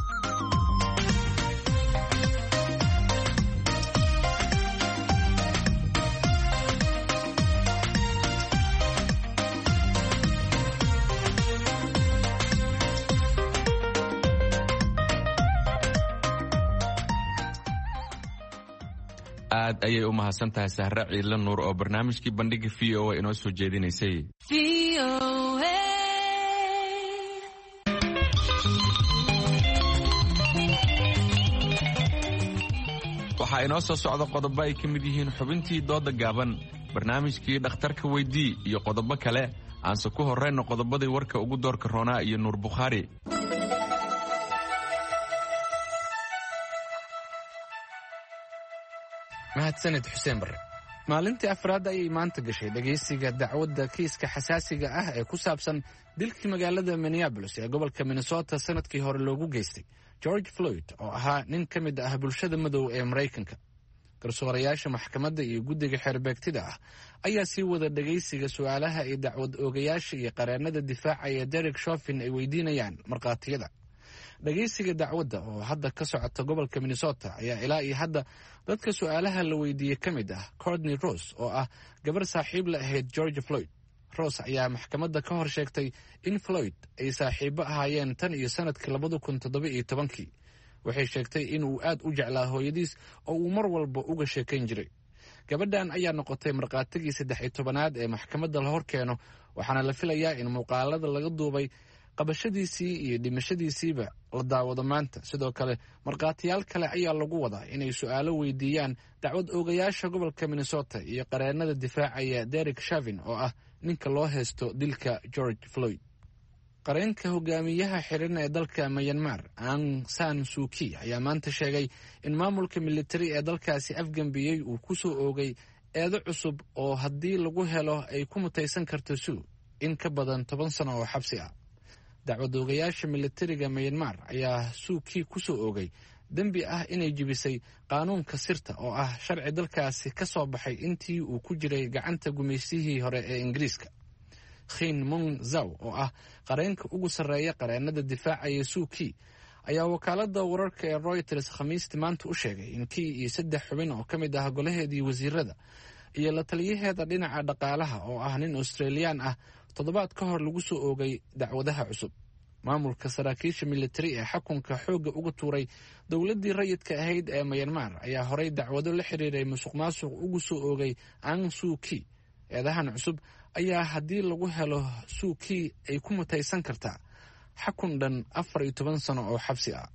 aad ayay u mahadsan tahay sahre ciidla nuur oo barnaamijkii bandhiga v o a inoo soo jeedinaysay waxaa inoo soo socda qodobo ay ka mid yihiin xubintii dooda gaaban barnaamijkii dhakhtarka weydii iyo qodobo kale aanse ku horrayno qodobadii warka ugu doorka roonaa iyo nuur bukhaari mahadsanid xuseen barre maalintii afraad ayay maanta gashay dhegaysiga dacwadda kiiska xasaasiga ah ee ku saabsan dilkii magaalada minneabolis ee gobolka minnesota sanadkii hore loogu geystay george floyd oo ahaa nin ka mid ah bulshada madow ee maraykanka garsoorayaasha maxkamadda iyo guddiga xeerbeegtida ah ayaa sii wada dhegaysiga su-aalaha ay dacwad oogayaasha iyo qareennada difaacaya derek shofin ay weydiinayaan markhaatiyada. dhegaysiga dacwadda oo hadda ka socota gobolka minnesota ayaa ilaa iyo hadda dadka su-aalaha la weydiiyey ka mid ah courtney rose oo ah gabar saaxiib la ahayd george floyd. rose ayaa maxkamadda ka hor sheegtay in floyd ay saaxiibo ahaayeen tan iyo sanadkii labada kun toddoba iyo tobankii. waxay sheegtay inuu aad u jeclaa hooyadiis oo uu mar walba uga sheekayn jiray. gabadhan ayaa noqotay markhaatigii saddex iyo tobanaad ee maxkamadda la hor keeno, waxaana la filayaa in muuqaalada laga duubay qabashadiisii iyo dhimashadiisiiba la daawado maanta. sidoo kale markhaatiyaal kale ayaa lagu wadaa inay su-aalo weydiiyaan dacwad oogayaasha gobolka minnesota iyo qareennada difaacaya derek shavin oo ah ninka loo haysto dilka george floyd. qareenka hogaamiyaha xiran ee dalka Myanmar Aung San Suu Kyi ayaa maanta sheegay in maamulka militari ee dalkaasi afgambiyey uu ku soo oogay eedo cusub oo haddii lagu helo ay ku mutaysan karto Suu in ka badan toban sano oo xabsi ah. dacwadoogayaasha militariga Myanmar ayaa Suu Kyi ku soo oogay dembi ah inay jibisay qaanuunka sirta oo ah sharci dalkaasi ka soo baxay intii uu ku jiray gacanta gumaysihii hore ee Ingiriiska. Khin Mung Zaw oo ah qareenka ugu sarreeya qareennada difaacaya Suu Kyi ayaa wakaaladda wararka ee Reuters Khamiistii maanta u sheegay in Kyi iyo saddex xubin oo ka mid ah golaheedii wasiirada iyo la taliyaheeda dhinaca dhaqaalaha oo ah nin Australian ah toddobaad ka hor lagu soo oogay dacwadaha cusub. maamulka saraakiisha militari ee xukunka xoogga uga tuuray dowladdii rayidka ahayd ee Myanmar ayaa horay dacwado la xiriiray musuqmaasuq ugu soo oogay Aung Suu Kyi. eedahan cusub ayaa haddii lagu helo Suu Kyi ay ku mutaysan kartaa xukun dhan afar iyo toban sano oo xabsi ah.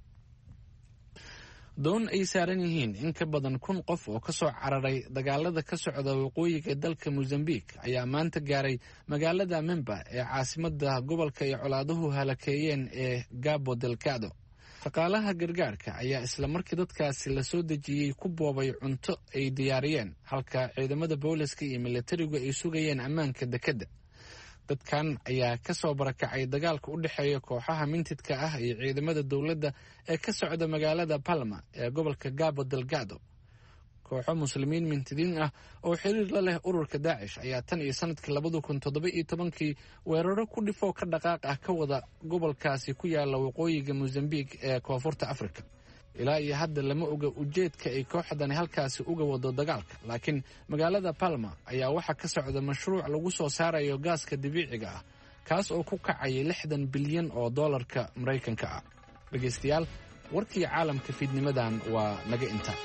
doon ay saaran yihiin in ka badan kun qof oo ka soo cararay dagaalada ka socda waqooyiga dalka Mozambique ayaa maanta gaaray magaalada Memba ee caasimadda gobolka ay colaaduhu halakeeyeen ee Cabo Delgado. shaqaalaha gargaarka ayaa isla markii dadkaasi la soo dejiyey ku boobay cunto ay diyaariyeen, halka ciidamada booliska iyo militarigu ay sugayeen ammaanka dekedda. dadkan ayaa ka soo barakacay dagaalka u dhexeeya kooxaha mintidka ah iyo ciidamada dowladda ee ka socda magaalada Palma ee gobolka Cabo Delgado. kooxo muslimiin mintidiin ah oo xiriir la leh ururka Daacish ayaa tan iyo sanadkii labada kun toddoba iyo tobankii weeraro ku dhifoo ka dhaqaaq ah ka wada gobolkaasi ku yaala waqooyiga Mozambique ee koonfurta Afrika. ilaa iyo hadda lama oga ujeedka ay kooxdani halkaasi uga wado dagaalka, laakiin magaalada Palma ayaa waxaa ka socda mashruuc lagu soo saarayo gaaska dabiiciga ah kaas oo ku kacaya lixdan bilyan oo doolarka Maraykanka ah. dhegaystayaal, warkii caalamka fiidnimadan waa naga inta.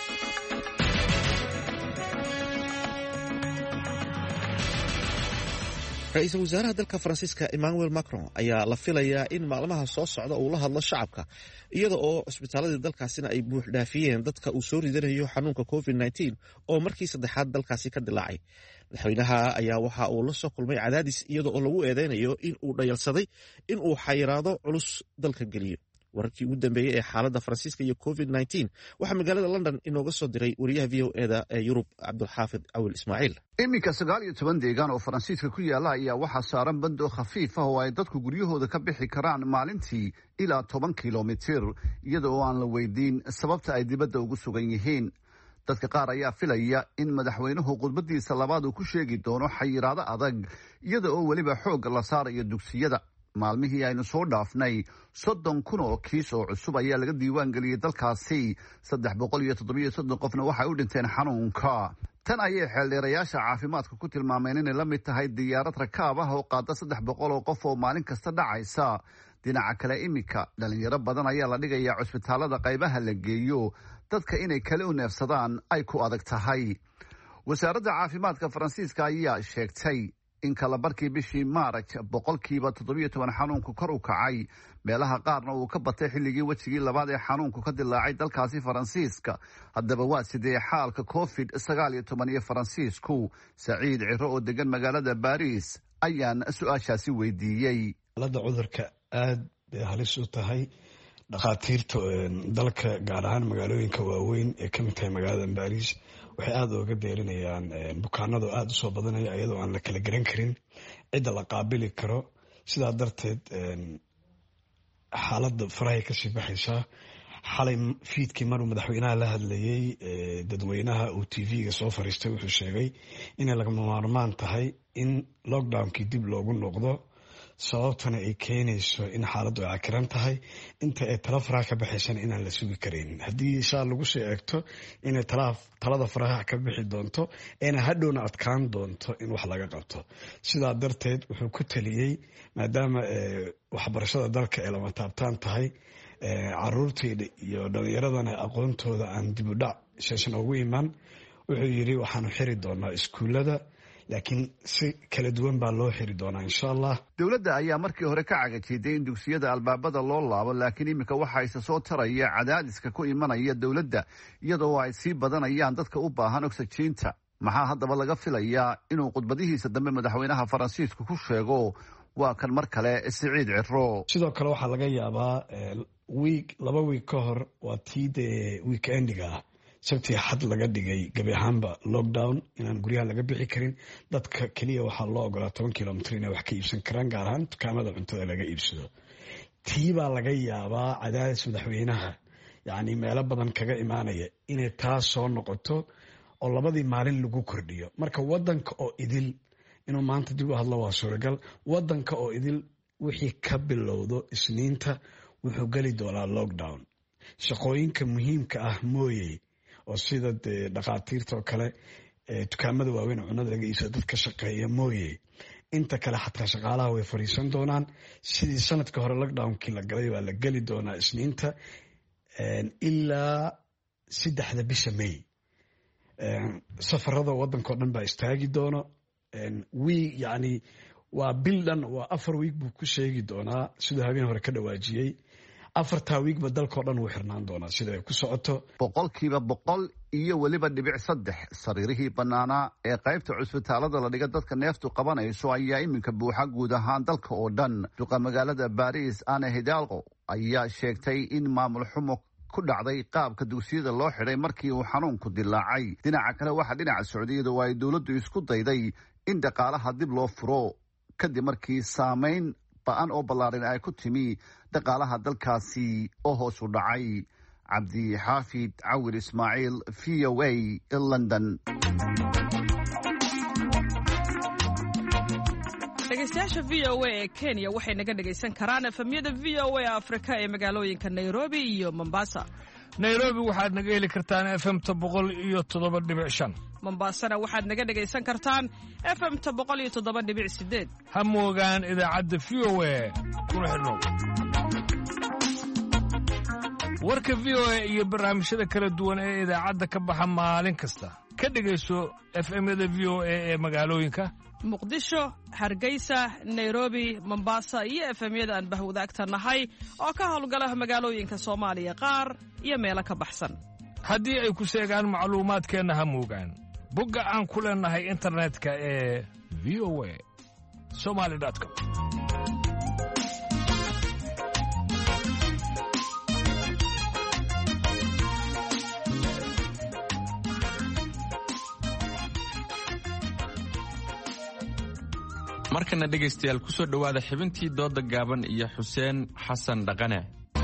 ra-iisul wasaaraha dalka faransiiska emmanuel macron ayaa la filayaa in maalmaha soo socda uu la hadlo shacabka, iyada oo cusbitaaladii dalkaasina ay buux dhaafiyeen dadka uu soo ridanayo xanuunka covid nneteen oo markii saddexaad dalkaasi ka dilaacay. madaxweynaha ayaa waxa uu la soo kulmay cadaadis iyada oo lagu eedeynayo in uu dhayalsaday in uu xayiraado culus dalka geliyo. wararkii ugu dambeeyey ee xaaladda faransiiska iyo covid nneteen waxaa magaalada london inooga soo diray wariyaha v o eda ee yurub cabdulxaafid awil ismaaciil. iminka sagaal iyo toban deegaan oo faransiiska ku yaala ayaa waxaa saaran bando khafiif ah oo ay dadku guryahooda ka bixi karaan maalintii ilaa toban kilomitir, iyada oo aan la weydiin sababta ay dibadda ugu sugan yihiin. dadka qaar ayaa filaya in madaxweynuhu khudbadiisa labaad uu ku sheegi doono xayiraado adag, iyada oo weliba xoogga la saarayo dugsiyada. maalmihii aynu soo dhaafnay soddon kun oo kiis oo cusub ayaa laga diiwaan geliyey dalkaasi, saddex boqol iyo toddobiyo soddon qofna waxay u dhinteen xanuunka. tan ayay xeeldheerayaasha caafimaadka ku tilmaameen inay la mid tahay diyaarad rakaab ah oo qaada saddex boqol oo qof oo maalin kasta dhacaysa. dhinaca kale, iminka dhalinyaro badan ayaa la dhigayaa cusbitaalada qaybaha la geeyo, dadka inay kale u neefsadaan ay ku adag tahay. wasaaradda caafimaadka faransiiska ayaa sheegtay in kala barkii bishii maaraj boqolkiiba toddobiyo toban xanuunku kor u kacay, meelaha qaarna uu ka batay xilligii wejigii labaad ee xanuunku ka dilaacay dalkaasi faransiiska. haddaba waa sidee xaalka covid sagaal iyo toban iyo faransiisku? saciid ciro oo degan magaalada baris ayaan su-aashaasi weydiiyey. xaaladda cudurka aad bay halis u tahay. dhakhaatiirta dalka gaar ahaan magaalooyinka waaweyn ee ka mid tahay magaalada baris waxay aada ooga beerinayaan bukaanada oo aada usoo badanaya iyadoo aan la kala garan karin cidda la qaabili karo. sidaa darteed xaaladda farahay kasii baxaysaa. xalay fiidkii maruu madaxweynaha la hadlayey dadweynaha uu t v-ga soo fariistay wuxuu sheegay inay lagama maarmaan tahay in lockdownkii dib loogu noqdo sababtana ay keenayso in xaaladdu ay cakiran tahay inta ay tala faraha ka baxaysana inaan la sugi karaynin haddii saa lagu soo eegto inay talada faraha ka bixi doonto eena hadhowna adkaan doonto in wax laga qabto sidaa darteed wuxuu ku taliyey maadaama waxbarashada dalka ay lama taabtaan tahay caruurteyda iyo dhalinyaradana aqoontooda aan dibudhac shaysan ugu iman wuxuu yidhi waxaanu xiri doonaa iskuullada laakiin si kala duwan baa loo xiri doonaa insha allah. dowladda ayaa markii hore ka cagajiiday in dugsiyada albaabada loo laabo laakiin iminka waxa isa soo taraya cadaadiska ku imanaya dowladda iyadoo ay sii badanayaan dadka u baahan oksijiinta. maxaa haddaba laga filayaa inuu khudbadihiisa dambe madaxweynaha faransiisku ku sheego? waa kan mar kale Siciid Ciro. sidoo kale waxaa laga yaabaa wiig laba wiig ka hor waa tii dee weekendiga ah sabti xad laga dhigay gabi ahaanba lockdown inaan guryaha laga bixi karin dadka keliya waxaa loo ogolaa toban kilomitr inay wax ka iibsan karaan gaar ahaan dukaamada cuntada laga iibsado. tii baa laga yaabaa cadaadis madaxweynaha yacni meelo badan kaga imaanaya inay taas soo noqoto oo labadii maalin lagu kordhiyo marka wadanka oo idil inuu maanta dib u hadlo waa suuragal. wadanka oo idil wixii ka bilowdo isniinta wuxuu geli doonaa lockdown. shaqooyinka muhiimka ah mooye oo sida dee dhakhaatiirta oo kale dukaamada waaweyn cunada laga iibsado dadka shaqeeya mooye inta kale xataa shaqaalaha way fadhiisan doonaan. sidii sanadka hore lockdownkii la galay waa la geli doonaa isniinta ilaa saddexda bisha may. safarada wadanka o dhan baa istaagi doono. wiig yani waa bil dhan waa afar wiig buu ku sheegi doonaa siduu habeen hore ka dhawaajiyey. afartaa wiigba dalkao dhan wuu xirnaan doonaa sida ay ku socoto. boqolkiiba boqol iyo weliba dhibic saddex sariirihii bannaanaa ee qaybta cusbitaalada la dhiga dadka neeftu qabanayso ayaa iminka buuxa guud ahaan dalka oo dhan. duqa magaalada baris Anne Hidalgo ayaa sheegtay in maamul xumo ku dhacday qaabka dugsiyada loo xidhay markii uu xanuunku dilaacay. dhinaca kale waxaa dhinaca socdiyada oo ay dowladdu isku dayday in dhaqaalaha dib loo furo kadib markii saamayn ba-an oo ballaarin ay ku timi dhaqaalaha dalkaasi oo hoos u dhacay. cabdi xaafid cawir ismaaciil v o a london. dhegeystayaasha v o a ee kenya waxay naga dhegaysan karaan efemyada v o a afrika ee magaalooyinka nairobi iyo mombasa. nairobi waxaad naga heli kartaan efemta boqol iyo toddoba dhibic shan. mombasana waxaad naga dhegaysan kartaan efemta boqol iyo toddoba dhibic sideed. ha moogaan idaacadda v o a kuna xidhnow. warka v o a iyo barnaamijyada kala duwan ee idaacadda ka baxa maalin kasta ka dhegayso efemyada v o a ee magaalooyinka muqdisho, hargeysa, nairobi, mombasa iyo efemyada aan bahwadaagta nahay oo ka howlgala magaalooyinka soomaaliya qaar iyo meelo ka baxsan. haddii ay ku sheegaan macluumaadkeenna ha moogaan bogga aan ku leenahay internetka ee v o a somali com. markana dhegaystayaal ku soo dhowaada xibintii dooda gaaban iyo xuseen xasan dhaqane.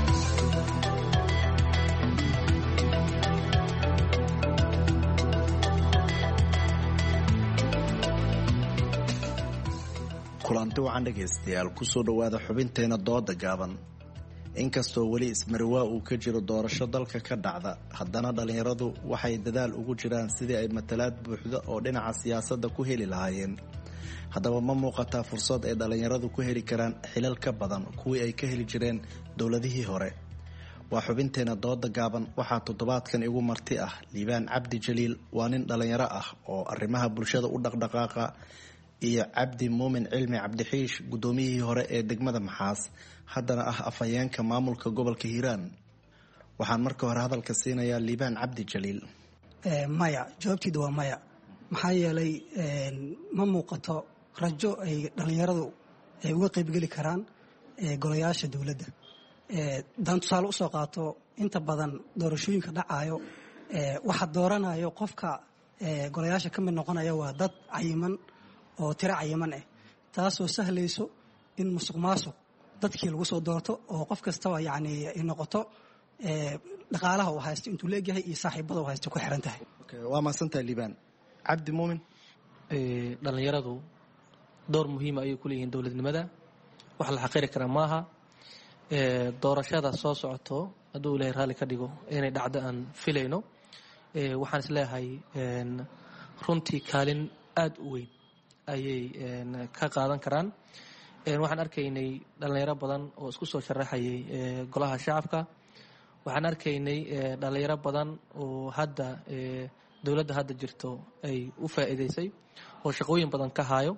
kulanti wacan dhegaystayaal ku soo dhowaada xubinteena dooda gaaban. inkastoo weli ismariwaa uu ka jiro doorasho dalka ka dhacda haddana dhallinyaradu waxay dadaal ugu jiraan sidii ay matalaad buuxda oo dhinaca siyaasadda ku heli lahaayeen. haddaba ma muuqataa fursad ay dhallinyaradu ku heli karaan xilal ka badan kuwii ay ka heli jireen dowladihii hore? waa xubinteena dooda gaaban. waxaa toddobaadkan igu marti ah liibaan cabdi jaliil, waa nin dhallinyaro ah oo arrimaha bulshada u dhaqdhaqaaqa, iyo cabdi muumin cilmi cabdixiish, guddoomiyihii hore ee degmada maxaas, haddana ah afhayeenka maamulka gobolka hiiraan. waxaan marka hore hadalka siinayaa liibaan cabdi jaliil. maya, jawaabteedu waa maya. maxaa yeelay ma muuqato rajo ay dhallinyaradu ay uga qaybgeli karaan golayaasha dowladda. daan tusaale usoo qaato, inta badan doorashooyinka dhacayo waxa dooranayo qofka golayaasha ka mid noqonaya waa dad cayiman oo tiro cayiman ah, taasoo sahlayso in musuq maasuq dadkii lagu soo doorto oo qof kastaba yacni ay noqoto dhaqaalaha uu haysto intuu leegyahay iyo saaxiibada uu haysto ku xiran tahay. waa mahadsantahay liibaan. cabdi muumin. dhalinyaradu door muhiima ayay ku leeyihiin dowladnimada, wax la xaqiri kara maaha. doorashada soo socoto hadduu ilaahay raalli ka dhigo inay dhacdo aan filayno, waxaan isleeyahay runtii kaalin aada u weyn ayay ka qaadan karaan. waxaan arkaynay dhalinyaro badan oo isku soo sharaxayay golaha shacabka. waxaan arkaynay dhalinyaro badan oo hadda dowladda hadda jirto ay u faa'iidaysay oo shaqooyin badan ka haayo.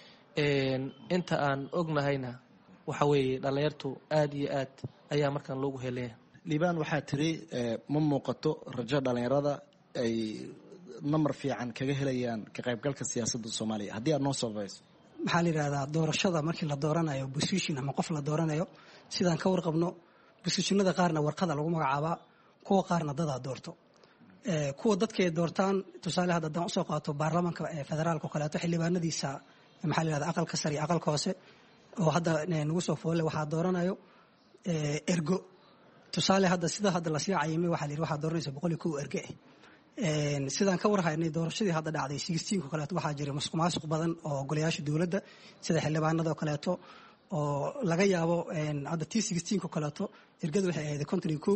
inta aan ognahayna waxa weeye dhalinyartu aada iyo aad ayaa markaan loogu helaya. liibaan, waxaa tiri ma muuqato rajo dhalinyarada ay namar fiican kaga helayaan ka qaybgalka siyaasadda soomaaliya. haddii aad noo soobayso. maxaa la yidhahdaa doorashada markii la dooranayo position ama qof la dooranayo, sidaan ka warqabno bosishinada qaarna warqada lagu magacaabaa, kuwa qaarna dadaa doorto. kuwa dadka ay doortaan, tusaale hadda haddaan usoo qaato baarlamaanka federaalka oo kaleeto xildhibaanadiisa maxaa la yidhahdaa aqalka sare iyo aqalka hoose oo hadda nagu soo foolle waxaa dooranayo ergo. tusaale hadda sida hadda lasii cayimay waxaa la yidhi waxaa dooranaysa boqol iyo kow erge ah. sidaan ka warhaynay doorashadii hadda dhacday sixteen oo kaleeto waxaa jiray musuq maasuq badan oo golayaasha dowladda sida xildhibaanada oo kaleeto oo laga yaabo hadda t sixteen oo kaleeto ergada waxay ahayd konton iyo kow.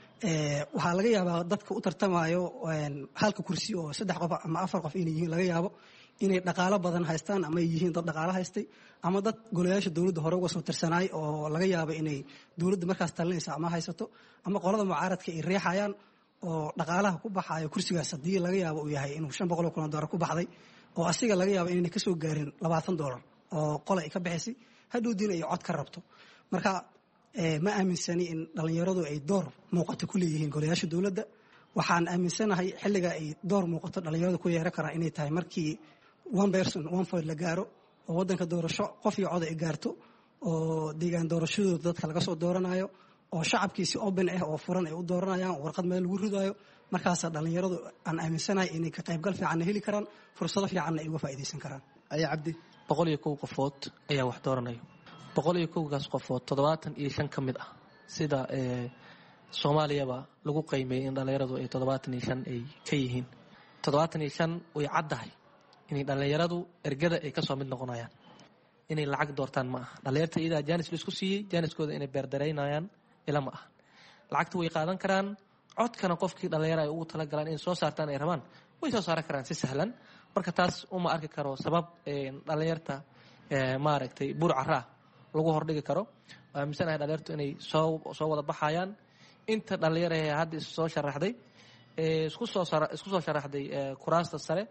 waxaa laga yaabaa dadka u tartamayo halka kursi oo saddex qof ama afar qof inay yihiin, laga yaabo inay dhaqaalo badan haystaan ama ay yihiin dad dhaqaalo haystay ama dad golayaasha dowladda hore uga soo tirsanaay oo laga yaabo inay dowladda markaas talinaysa ama haysato ama qolada mucaaradka ay reexayaan oo dhaqaalaha ku baxayo kursigaas haddii laga yaabo uu yahay inuu shan boqol oo kun oo doolar ku baxday oo asiga laga yaabo inayna kasoo gaarin labaatan doolar oo qole ay ka bixisay hadhowdiina ay cod ka rabto. marka ma aaminsani in dhalinyaradu ay door muuqato ku leeyihiin golayaasha dowladda. waxaan aaminsanahay xilliga ay door muuqato dhalinyaradu ku yeeran karaan inay tahay markii one person one vote la gaaro oo waddanka doorasho qof iyo cod ay gaarto oo deegaan doorashadooda dadka laga soo dooranayo oo shacabkiisi open ah oo furan ay u dooranayaan, warqad meel lagu ridaayo. markaasa dhalinyaradu aan aaminsanahay inay ka qaybgal fiicanna heli karaan, fursado fiicanna ay uga faa'iidaysan karaan. ayaa cabdi. boqol iyo kow qofood ayaa wax dooranayo. boqol iyo kowgaas qofood toddobaatan iyo shan ka mid ah sida soomaaliyaba lagu qiimeeyey in dhalinyaradu ay toddobaatan iyo shan ay ka yihiin. toddobaatan iyo shan way caddahay inay dhalinyaradu ergada ay kasoo mid noqonayaan, inay lacag doortaan ma aha. dhalinyarta iyadaa jaanis la isku siiyey, jaaniskooda inay beerdaraynayaan ila ma aha. lacagta way qaadan karaan, codkana qofkii dhalinyaro ay ugu talagalaan inay soo saartaan ay rabaan way soo saaran karaan si sahlan. marka taas uma arki karo sabab dhalinyarta maaragtay bur caraa lagu hordhigi karo. waa aaminsanahay dhalinyartu inay soo soo wada baxayaan. inta dhalinyaro ee hadda isu soo sharaxday isku soo isku soo sharaxday kuraasta sare,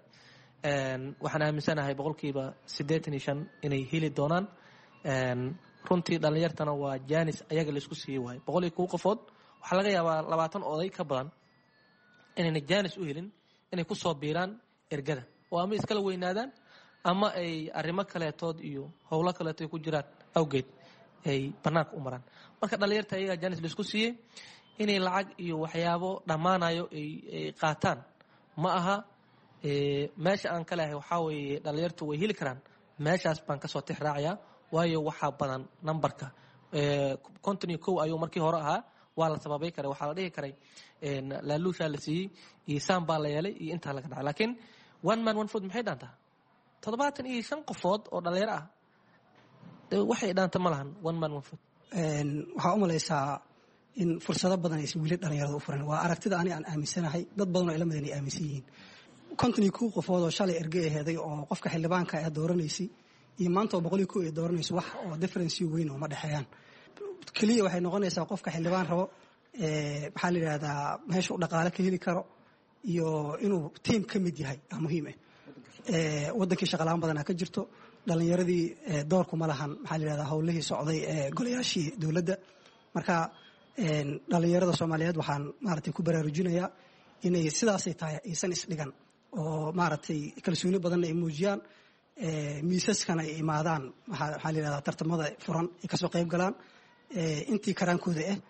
waxaan aaminsanahay boqolkiiba siddeetan iyo shan inay heli doonaan. runtii dhalinyartana waa jaanis ayaga laisku siiyey waayo. boqol iyo kow qofood waxaa laga yaabaa labaatan oday ka badan inayna jaanis u helin inay ku soo biiraan ergada oo ama iskala weynaadaan ama ay arrimo kaleetood iyo howlo kaleeto ay ku jiraan awgeed ay bannaanka u maraan. marka dhalinyarta ayagaa jaanis laisku siiyey inay lacag iyo waxyaabo dhammaanayo ay qaataan ma aha. meesha aan ka lehay waxaa weeye dhalinyartu way heli karaan. meeshaas baan kasoo tix raacayaa waayo waxaa badan numberka konton iyo kow ayuu markii hore ahaa, waa la sababay karay, waxaa la dhihi karay laaluushaa la siiyey iyo saan baa la yeelay iyo intaa laga dhacay. laakiin one man one food maxay dhaantaa? toddobaatan iyo shan qofood oo dhalinyaro ah waxay dhaanta ma lahan one man one food. waxaa u malaysaa in fursado badan aysan weli dhalinyarada u furan. waa aragtida ani aan aaminsanahay, dad badan oo ila madan ay aaminsan yihiin. konton iyo kow qofood oo shalay erge aheeday oo qofka xildhibaanka ah dooranaysay iyo maanta oo boqol iyo kow ay dooranayso wax oo difference weyn oo ma dhexeeyaan. keliya waxay noqonaysaa qofka xildhibaan rabo maxaa la yidhahdaa meesha u dhaqaale ka heli karo iyo inuu tiim ka mid yahay aa muhiim ah. wadankii shaqalaan badanaa ka jirto, dhalinyaradii doorku ma lahan maxaa la yidhahdaa howlihii socday ee golayaashii dowladda. marka dhalinyarada soomaaliyeed waxaan maaragtay ku baraarujinayaa inay sidaasay tahay aysan isdhigan oo maaragtay kalsooni badanna ay muujiyaan, miisaskana ay imaadaan maxaa la yidhahdaa tartamada furan ay kasoo qayb galaan intii karaankooda ah.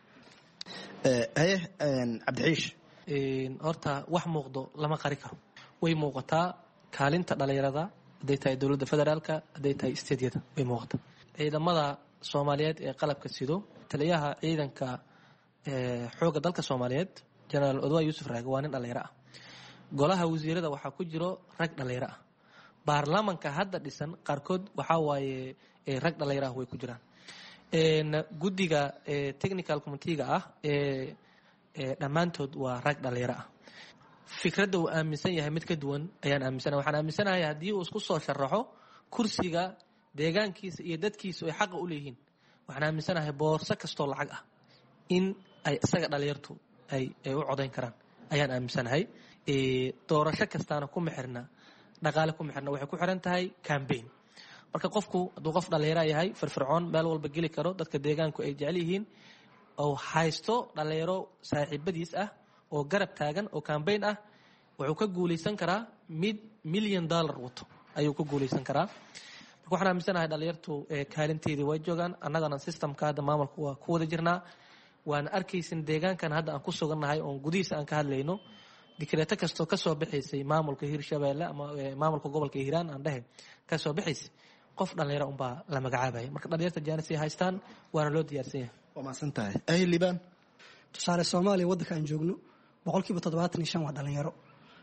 haye cabdixiish. horta wax muuqdo lama qari karo, way muuqataa kaalinta dhalinyarada hadday tahay dowladda federaalka hadday tahay steedyada way muuqataa. ciidamada soomaaliyeed ee qalabka sido, taliyaha ciidanka xoogga dalka soomaaliyeed jenaraal odwaa yuusuf raage waa nin dhallinyaro ah golaha wasiirada waxaa ku jiro rag dhallinyaro ah baarlamanka hadda dhisan qaarkood waxaa waaye rag dhallinyaro ah way ku jiraan guddiga technical committeega ah ee dhammaantood waa rag dhallinyaro ah fikradda uu aaminsan yahay mid ka duwan ayaan aaminsanahay waxaan aaminsanahay haddii uu isku soo sharaxo kursiga deegaankiisa iyo dadkiisa ay xaqa u leeyihiin waxaan aaminsanahay boorso kastoo lacag ah in ay isaga dhalinyartu ay u codayn karaan ayaan aaminsanahay doorasho kastaana kuma xirna dhaqaale kuma xirna waxay ku xiran tahay cambaign marka qofku hadduu qof dhalinyaro yahay firfircoon meel walba geli karo dadka deegaanku ay jecel yihiin oo haysto dhalinyaro saaxiibadiis ah oo garab taagan oo cambaign ah wuxuu ka guulaysan karaa mid million dollar wato ayuu ka guulaysan karaa marka waxaan aaminsanahay dhalinyartu kaalinteedii way joogaan annagana systemka hadda maamulka waa ku wada jirnaa waan arkaysin deegaankan hadda aan ku sugannahay oon gudihiisa aan ka hadlayno dikreeto kastoo kasoo bixaysay maamulka hirshabeelle ama maamulka gobolka hiiraan aan dhehe kasoo bixaysay qof dhalinyaro unbaa la magacaabaya marka dhalinyarta jaanisay haystaan waana loo diyaarsan yahay waa mahadsan tahay ay liibaan tusaale soomaaliya waddanka aan joogno boqolkiiba toddobaatan iyo shan waa dhalinyaro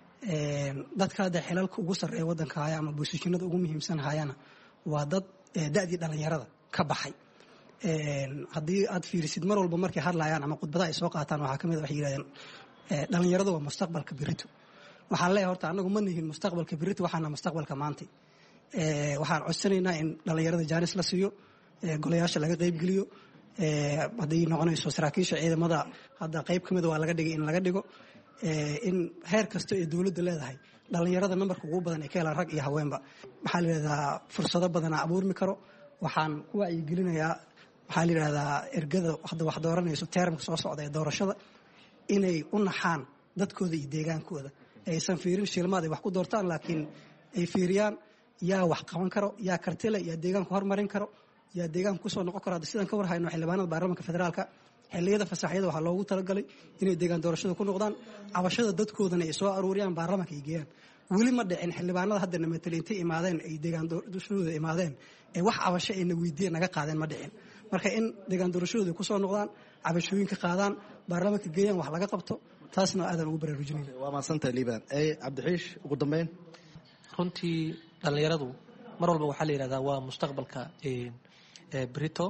dadka hadda xilalka ugu sarreeya waddanka haya ama boosishinada ugu muhiimsan hayana waa dad da'dii dhalinyarada ka baxay haddii aad fiirisid mar walba markay hadlayaan ama khudbadaha ay soo qaataan waxaa kamid waxay yidhahdeen dhalinyaradu waa mustaqbalka berito waxaan leeyahay horta annagu ma nihin mustaqbalka berito waxaana mustaqbalka maanta waxaan codsanaynaa in dhalinyarada jaanis la siiyo golayaasha laga qaybgeliyo hadday noqonayso saraakiisha ciidamada hadda qayb ka mida waa laga dhigay in laga dhigo in heer kasta ee dowladda leedahay dhalinyarada nambarka ugu badan ay ka helaan rag iyo haweenba maxaa la yidhahdaa fursado badanaa abuurmi karo waxaan ku wacyigelinayaa waxaa la yidhahdaa ergada hadda wax dooranayso teeramka soo socda ee doorashada inay u naxaan dadkooda iyo deegaankooda aysan fiirin shilmaad ay wax ku doortaan laakiin ay fiiriyaan yaa wax qaban karo yaa kartile yaa deegaanku hormarin karo yaa deegaanku kusoo noqon karo hadda sidaan ka war hayno xildhibaanada baarlamaanka federaalka xilliyada fasaxyada waxaa loogu talagalay inay deegaan doorashada ku noqdaan cabashada dadkoodana ay soo aruuriyaan baarlamaanka ay geeyaan weli ma dhicin xildhibaanada haddana matali intay imaadeen ay deegaan doorashadooda imaadeen ee wax cabasho ayna weydiiyeen naga qaadeen ma dhicin marka in deegaan doorashadooda kusoo noqdaan cabashooyinka qaadaan baarlamaanka geeyaan wax laga qabto taasna aadan ugu baraarujinayna waa mahadsantahay liibaan ay cabdixiish ugu dambeyn runtii dhalinyaradu mar walba waxaa la yidhahdaa waa mustaqbalka brito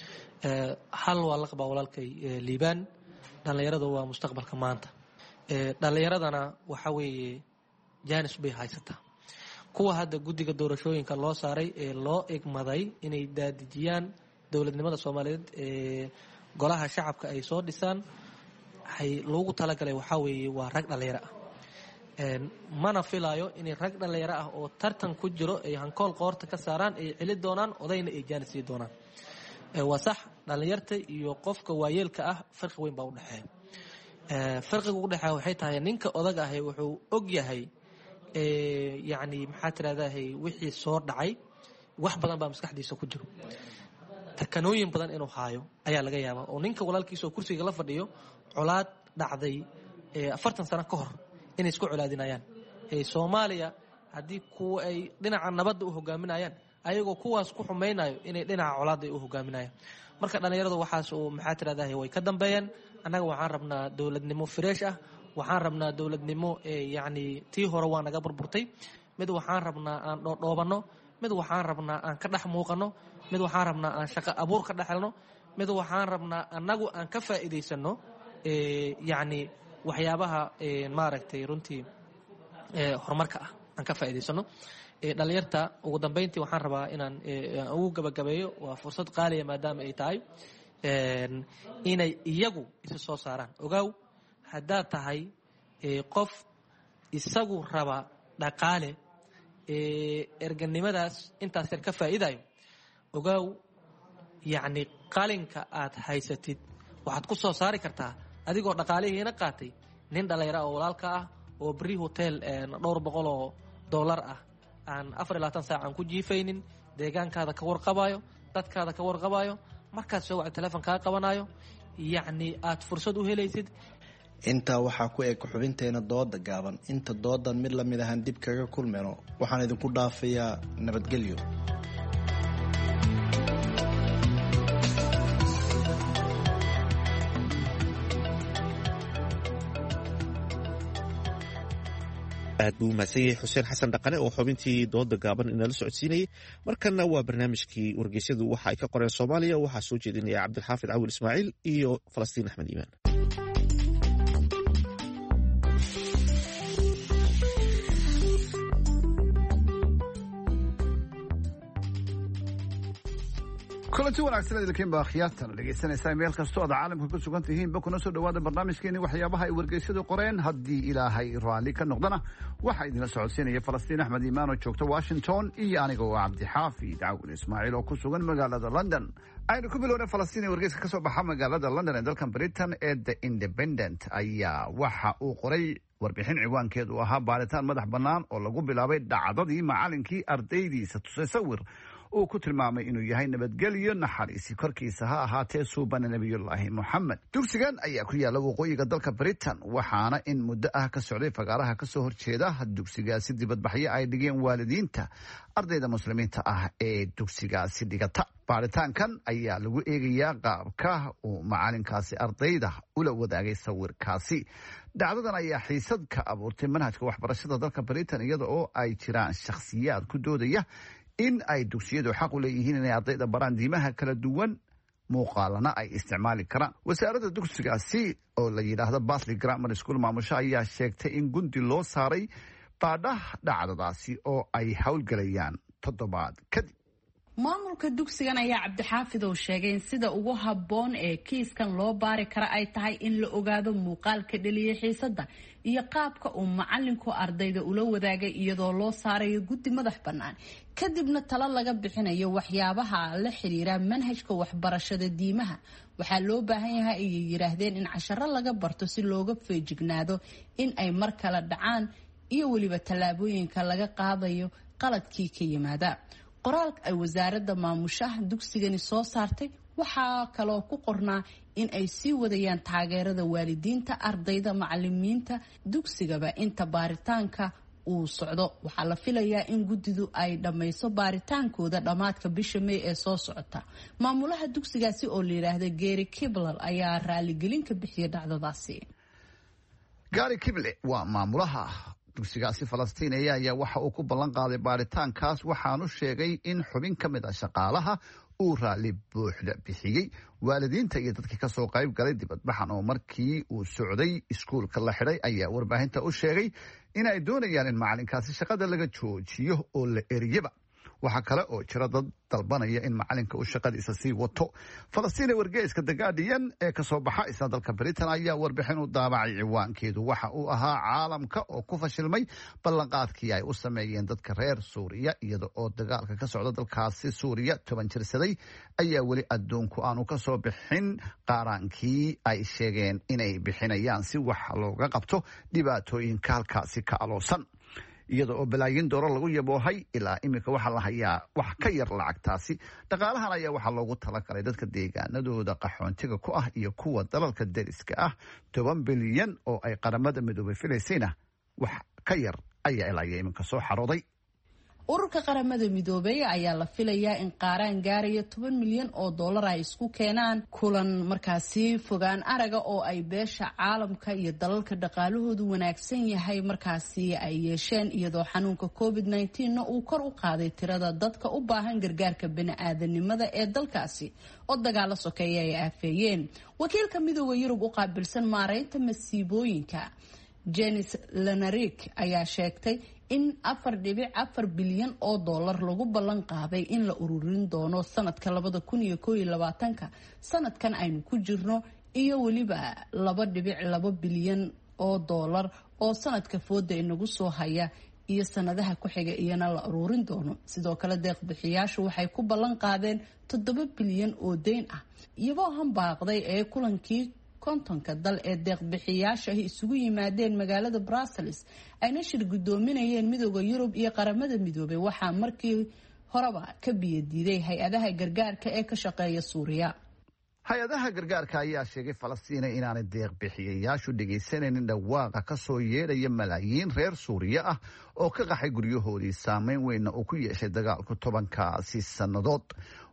hal waa la qabaa walaalkay liibaan dhallinyaradu waa mustaqbalka maanta dhallinyaradana waxaa weeye jaanis bay haysataa kuwa hadda guddiga doorashooyinka loo saaray ee loo egmaday inay daadijiyaan dowladnimada soomaaliyeed ee golaha shacabka ay soo dhisaan waxay loogu talagalay waxaa weeye waa rag dhallinyaro ah mana filaayo inay rag dhallinyaro ah oo tartan ku jiro ay hankool qoorta ka saaraan ay celi doonaan odayna ay jaanis sii doonaan waa sax dhallinyarta iyo qofka waayeelka ah farqi weyn baa udhexeeya farqiga udhexeeya waxay tahay ninka odag ahi wuxuu og yahay yani maxaa tirahdahay wixii soo dhacay wax badan baa maskaxdiisa ku jiro takanooyin badan inuu haayo ayaa laga yaabaa oo ninka walaalkiisa oo kursiga la fadhiyo colaad dhacday afartan sano ka hor inay isku colaadinayaan soomaaliya haddii kuwa ay dhinaca nabadda u hogaaminayaan ayagoo kuwaas ku xumaynayo inay dhinaca colaadda ay u hogaaminayaan marka dhallinyaradu waxaas uu maxaa tirahdahay way ka dambeeyeen annaga waxaan rabnaa dowladnimo fresh ah waxaan rabnaa dowladnimo yacni tii hore waa naga burburtay mid waxaan rabnaa aan dhoodhoobanno mid waxaan rabnaa aan ka dhex muuqanno mid waxaan rabnaa aan shaqo abuur ka dhexelno mid waxaan rabnaa annagu aan ka faa'iidaysanno yacni waxyaabaha maaragtay runtii horumarka ah aan ka faa'iidaysano dhalinyarta ugu dambeyntii waxaan rabaa inaan ugu gabagabeeyo waa fursad qaaliya maadaama ay tahay inay iyagu isa soo saaraan ogaaw haddaad tahay qof isagu raba dhaqaale erganimadaas intaas yar ka faa'iidayo ogaaw yacni qalinka aad haysatid waxaad ku soo saari kartaa adigoo dhaqaalihiina qaatay nin dhallinyaro oo walaalka ah oo beri hotel dhowr boqol oo dollar ah aan afar iyo labaatan saac aan ku jiifaynin deegaankaada ka warqabayo dadkaada ka warqabayo markaad soo wacdo teleefon kaa qabanayo yacni aad fursad u helaysid intaa waxaa ku eg xubinteena dooda gaaban inta doodan mid lamid ahaan dib kaga kulmeno waxaan idinku dhaafayaa nabadgelyo aad buu mahadsan yahay xuseen xasan dhaqane oo xubintii dooda gaaban inala socodsiinayay. markanna waa barnaamijkii wargeysyadu waxa ay ka qoreen soomaaliya. waxaa soo jeedinaya cabdilxaafid cawil ismaaciil iyo falastiin axmed iimaan. kulanti wanaagsan idinkiin baa khiyaartan dhegaysanaysaa meel kastoo aad caalamka ku sugan tihiinba kuna soo dhawaada barnaamijkeeni waxyaabaha ay wargeysyadu qoreen. haddii ilaahay raalli ka noqdana waxaa idinla socodsiinaya falastiin axmed iimaan oo joogta washington iyo aniga oo cabdixaafid cawil ismaaciil oo ku sugan magaalada london. aynu ku bilowna falastiin ee wargeyska ka soo baxa magaalada london ee dalkan britain ee the independent ayaa waxa uu qoray warbixin ciwaankeedu ahaa baaritaan madax bannaan oo lagu bilaabay dhacdadii macalinkii ardaydiisa tusay sawir uu ku tilmaamay inuu yahay nabadgelyo naxariisi korkiisa ha ahaatee suubana nebiyullaahi moxamed. dugsigan ayaa ku yaalla waqooyiga dalka britain waxaana in muddo ah ka socday fagaaraha ka soo horjeeda dugsigaasi dibadbaxyo ay dhigeen waalidiinta ardayda muslimiinta ah ee dugsigaasi dhigata. baaritaankan ayaa lagu eegayaa qaabka uu macalinkaasi ardayda ula wadaagay sawirkaasi. dhacdadan ayaa xiisad ka abuurtay manhajka waxbarashada dalka britain iyada oo ay jiraan shakhsiyaad ku doodaya in ay dugsiyadu xaq u leeyihiin inay ardayda baraan diimaha kala duwan muuqaalana ay isticmaali karaan. wasaaradda dugsigaasi oo la yidhaahdo Batley Grammar School maamusho ayaa sheegtay in gundi loo saaray baadhaha dhacdadaasi oo ay howlgelayaan toddobaad kadib. maamulka dugsigan ayaa cabdixaafid oo sheegay in sida ugu habboon ee kiiskan loo baari kara ay tahay in la ogaado muuqaalka dhaliyay xiisadda iyo qaabka uu macalinku ardayda ula wadaagay iyadoo loo saarayo guddi madax bannaan kadibna talo laga bixinayo waxyaabaha la xiriira manhajka waxbarashada diimaha. waxaa loo baahan yahay ayay yidhaahdeen in casharo laga barto si looga feejignaado in ay mar kale dhacaan iyo weliba tallaabooyinka laga qaadayo qaladkii ka yimaada. qoraalka ay wasaaradda maamushaha dugsigani soo saartay waxaa kaloo ku qornaa in ay sii wadayaan taageerada waalidiinta ardayda macalimiinta dugsigaba inta baaritaanka uu socdo. waxaa la filayaa in guddidu ay dhammayso baaritaankooda dhammaadka bisha May ee soo socota. maamulaha dugsigaasi oo la yidhaahda Gary Kible ayaa raaligelin ka bixiyay dhacdadaasi. Gary Kible waa maamulaha dugsigaasi falastiiniya ayaa waxa uu ku ballan qaaday baaritaankaas waxaanu sheegay in xubin ka mid ah shaqaalaha uu raalli buuxda bixiyey. waalidiinta iyo dadkii ka soo qayb galay dibadbaxan oo markii uu socday iskuulka la xidhay ayaa warbaahinta u sheegay in ay doonayaan in macalinkaasi shaqada laga joojiyo oo la eriyaba. waxaa kale oo jira dad dalbanaya in macalinka uu shaqadiisa sii wato. falastiina wargeyska The Guardian ee kasoo baxa isla dalka Britain ayaa warbixin u daabacay ciwaankeedu waxa uu ahaa caalamka oo ku fashilmay ballanqaadkii ay u sameeyeen dadka reer Suuriya iyada oo dagaalka ka socda dalkaasi Suuriya toban jirsaday ayaa weli adduunku aanu ka soo bixin qaaraankii ay sheegeen inay bixinayaan si wax looga qabto dhibaatooyinka halkaasi ka aloosan. iyada oo balaayin dooro lagu yaboohay ilaa iminka waxaa la hayaa wax ka yar lacagtaasi. dhaqaalahan ayaa waxaa loogu talagalay dadka deegaanadooda qaxoontiga ku ah iyo kuwa dalalka deriska ah. toban bilyan oo ay qaramada midoobay filaysayna wax ka yar ayaa ilaa iyo iminka soo xarooday. ururka qaramada midoobay ayaa la filayaa in qaaraan gaaraya toban milyan oo dollar ay isku keenaan kulan markaasi fogaan araga oo ay beesha caalamka iyo dalalka dhaqaalahoodu wanaagsan yahay markaasi ay yeesheen iyadoo xanuunka covid nineteen na uu kor u qaaday tirada dadka u baahan gargaarka bini'aadanimada ee dalkaasi oo dagaalo sokeeya ay aafeeyeen. wakiilka midooda yurub u qaabilsan maareynta masiibooyinka Janice Lenarik ayaa sheegtay in afar dhibic afar bilyan oo dollar lagu ballan qaaday in la ururin doono sanadka labada kun iyo koob iyo labaatanka sanadkan aynu ku jirno iyo weliba laba dhibic laba bilyan oo dollar oo sanadka fooda inagu soo haya iyo sanadaha ku xiga iyana la ururin doono. sidoo kale deeq-bixiyaashu waxay ku ballan qaadeen toddoba bilyan oo deyn ah iyagoo hambaaqday ee kulankii kontonka dal ee deeq-bixiyaasha ay isugu yimaadeen magaalada Brussels ayna shir gudoominayeen midooda Yurub iyo qaramada midoobay. waxaa markii horeba ka biyadiiday hay-adaha gargaarka ee ka shaqeeya Suuriya. hay-adaha gargaarka ayaa sheegay Falastiin inaanay deeq-bixiyayaashu dhegaysanaynin dhawaaqa ka soo yeedhaya malaayiin reer Suuriya ah oo ka qaxay guryahoodii saameyn weynna uu ku yeeshay dagaalku tobankaasi sannadood.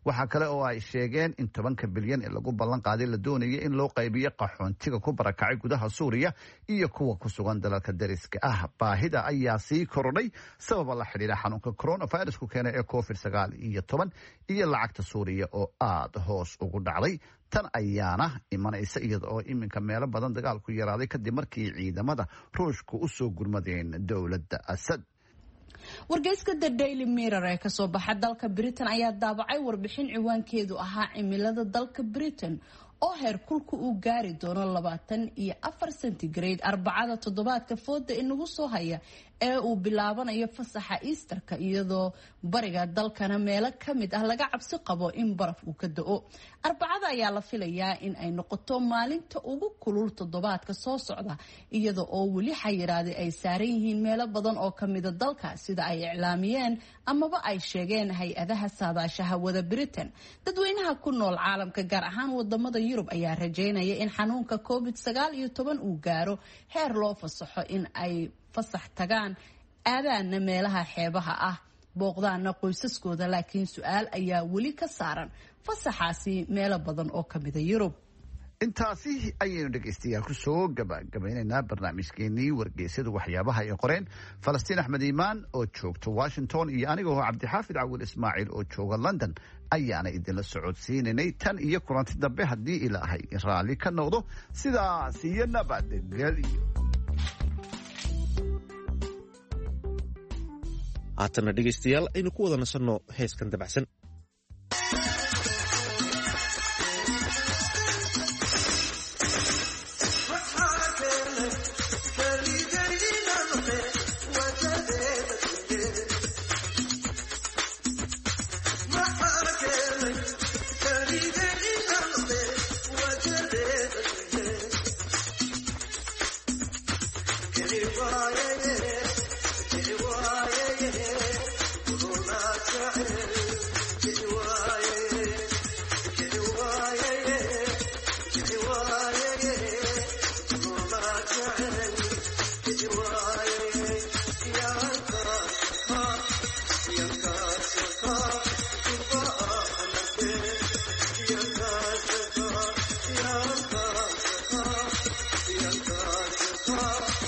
waxaa kale oo ay sheegeen in tobanka bilyan ee lagu ballan qaaday la doonaya in loo qaybiyo qaxoontiga ku barakacay gudaha suuriya iyo kuwa ku sugan dalalka dariska ah. baahida ayaa sii korodhay sababa la xidhiidha xanuunka coronavirusku keenay ee covid sagaal iyo toban iyo lacagta suuriya oo aada hoos ugu dhacday. tan ayaana imanaysa iyada oo iminka meelo badan dagaalku yaraaday kadib markii ciidamada ruushku u soo gurmadeen dowladda asad. wargeyska the daily mirror ee kasoo baxa dalka britain ayaa daabacay warbixin ciwaankeedu ahaa cimilada dalka britain oo heer kulku uu gaari doono labaatan iyo afar centigrade arbacada toddobaadka fooda inagu soo haya ee uu bilaabanayo fasaxa easterka, iyadoo bariga dalkana meelo kamid ah laga cabsi qabo in baraf uu ka da'o. arbacada ayaa la filayaa in ay noqoto maalinta ugu kulul toddobaadka soo socda, iyada oo weli xayiraadi ay saaran yihiin meelo badan oo kamida dalka sida ay iclaamiyeen amaba ay sheegeen hay-adaha saadaashaha wada Britain. dadweynaha ku nool caalamka gaar ahaan wadamada Yurub ayaa rajeynaya in xanuunka covid sagaal iyo toban uu gaaro heer loo fasaxo in ay fasax tagaan, aadaana meelaha xeebaha ah, booqdaana qoysaskooda. laakiin su-aal ayaa weli ka saaran fasaxaasi meelo badan oo kamida Yurub. intaasi ayaynu dhegaystayaal ku soo gabagabaynaynaa barnaamijkeenii wargeysyadu waxyaabaha ay qoreen. falastiin axmed iimaan oo joogta washington iyo aniga oo cabdixaafid cawil ismaaciil oo jooga london ayaana idinla socodsiinaynay. tan iyo kulanti dambe haddii ilaahay raalli ka noqdo, sidaas iyo nabadgelyo. haatana dhegaystayaal aynu ku wada nasanno heeskan dabacsan. Oh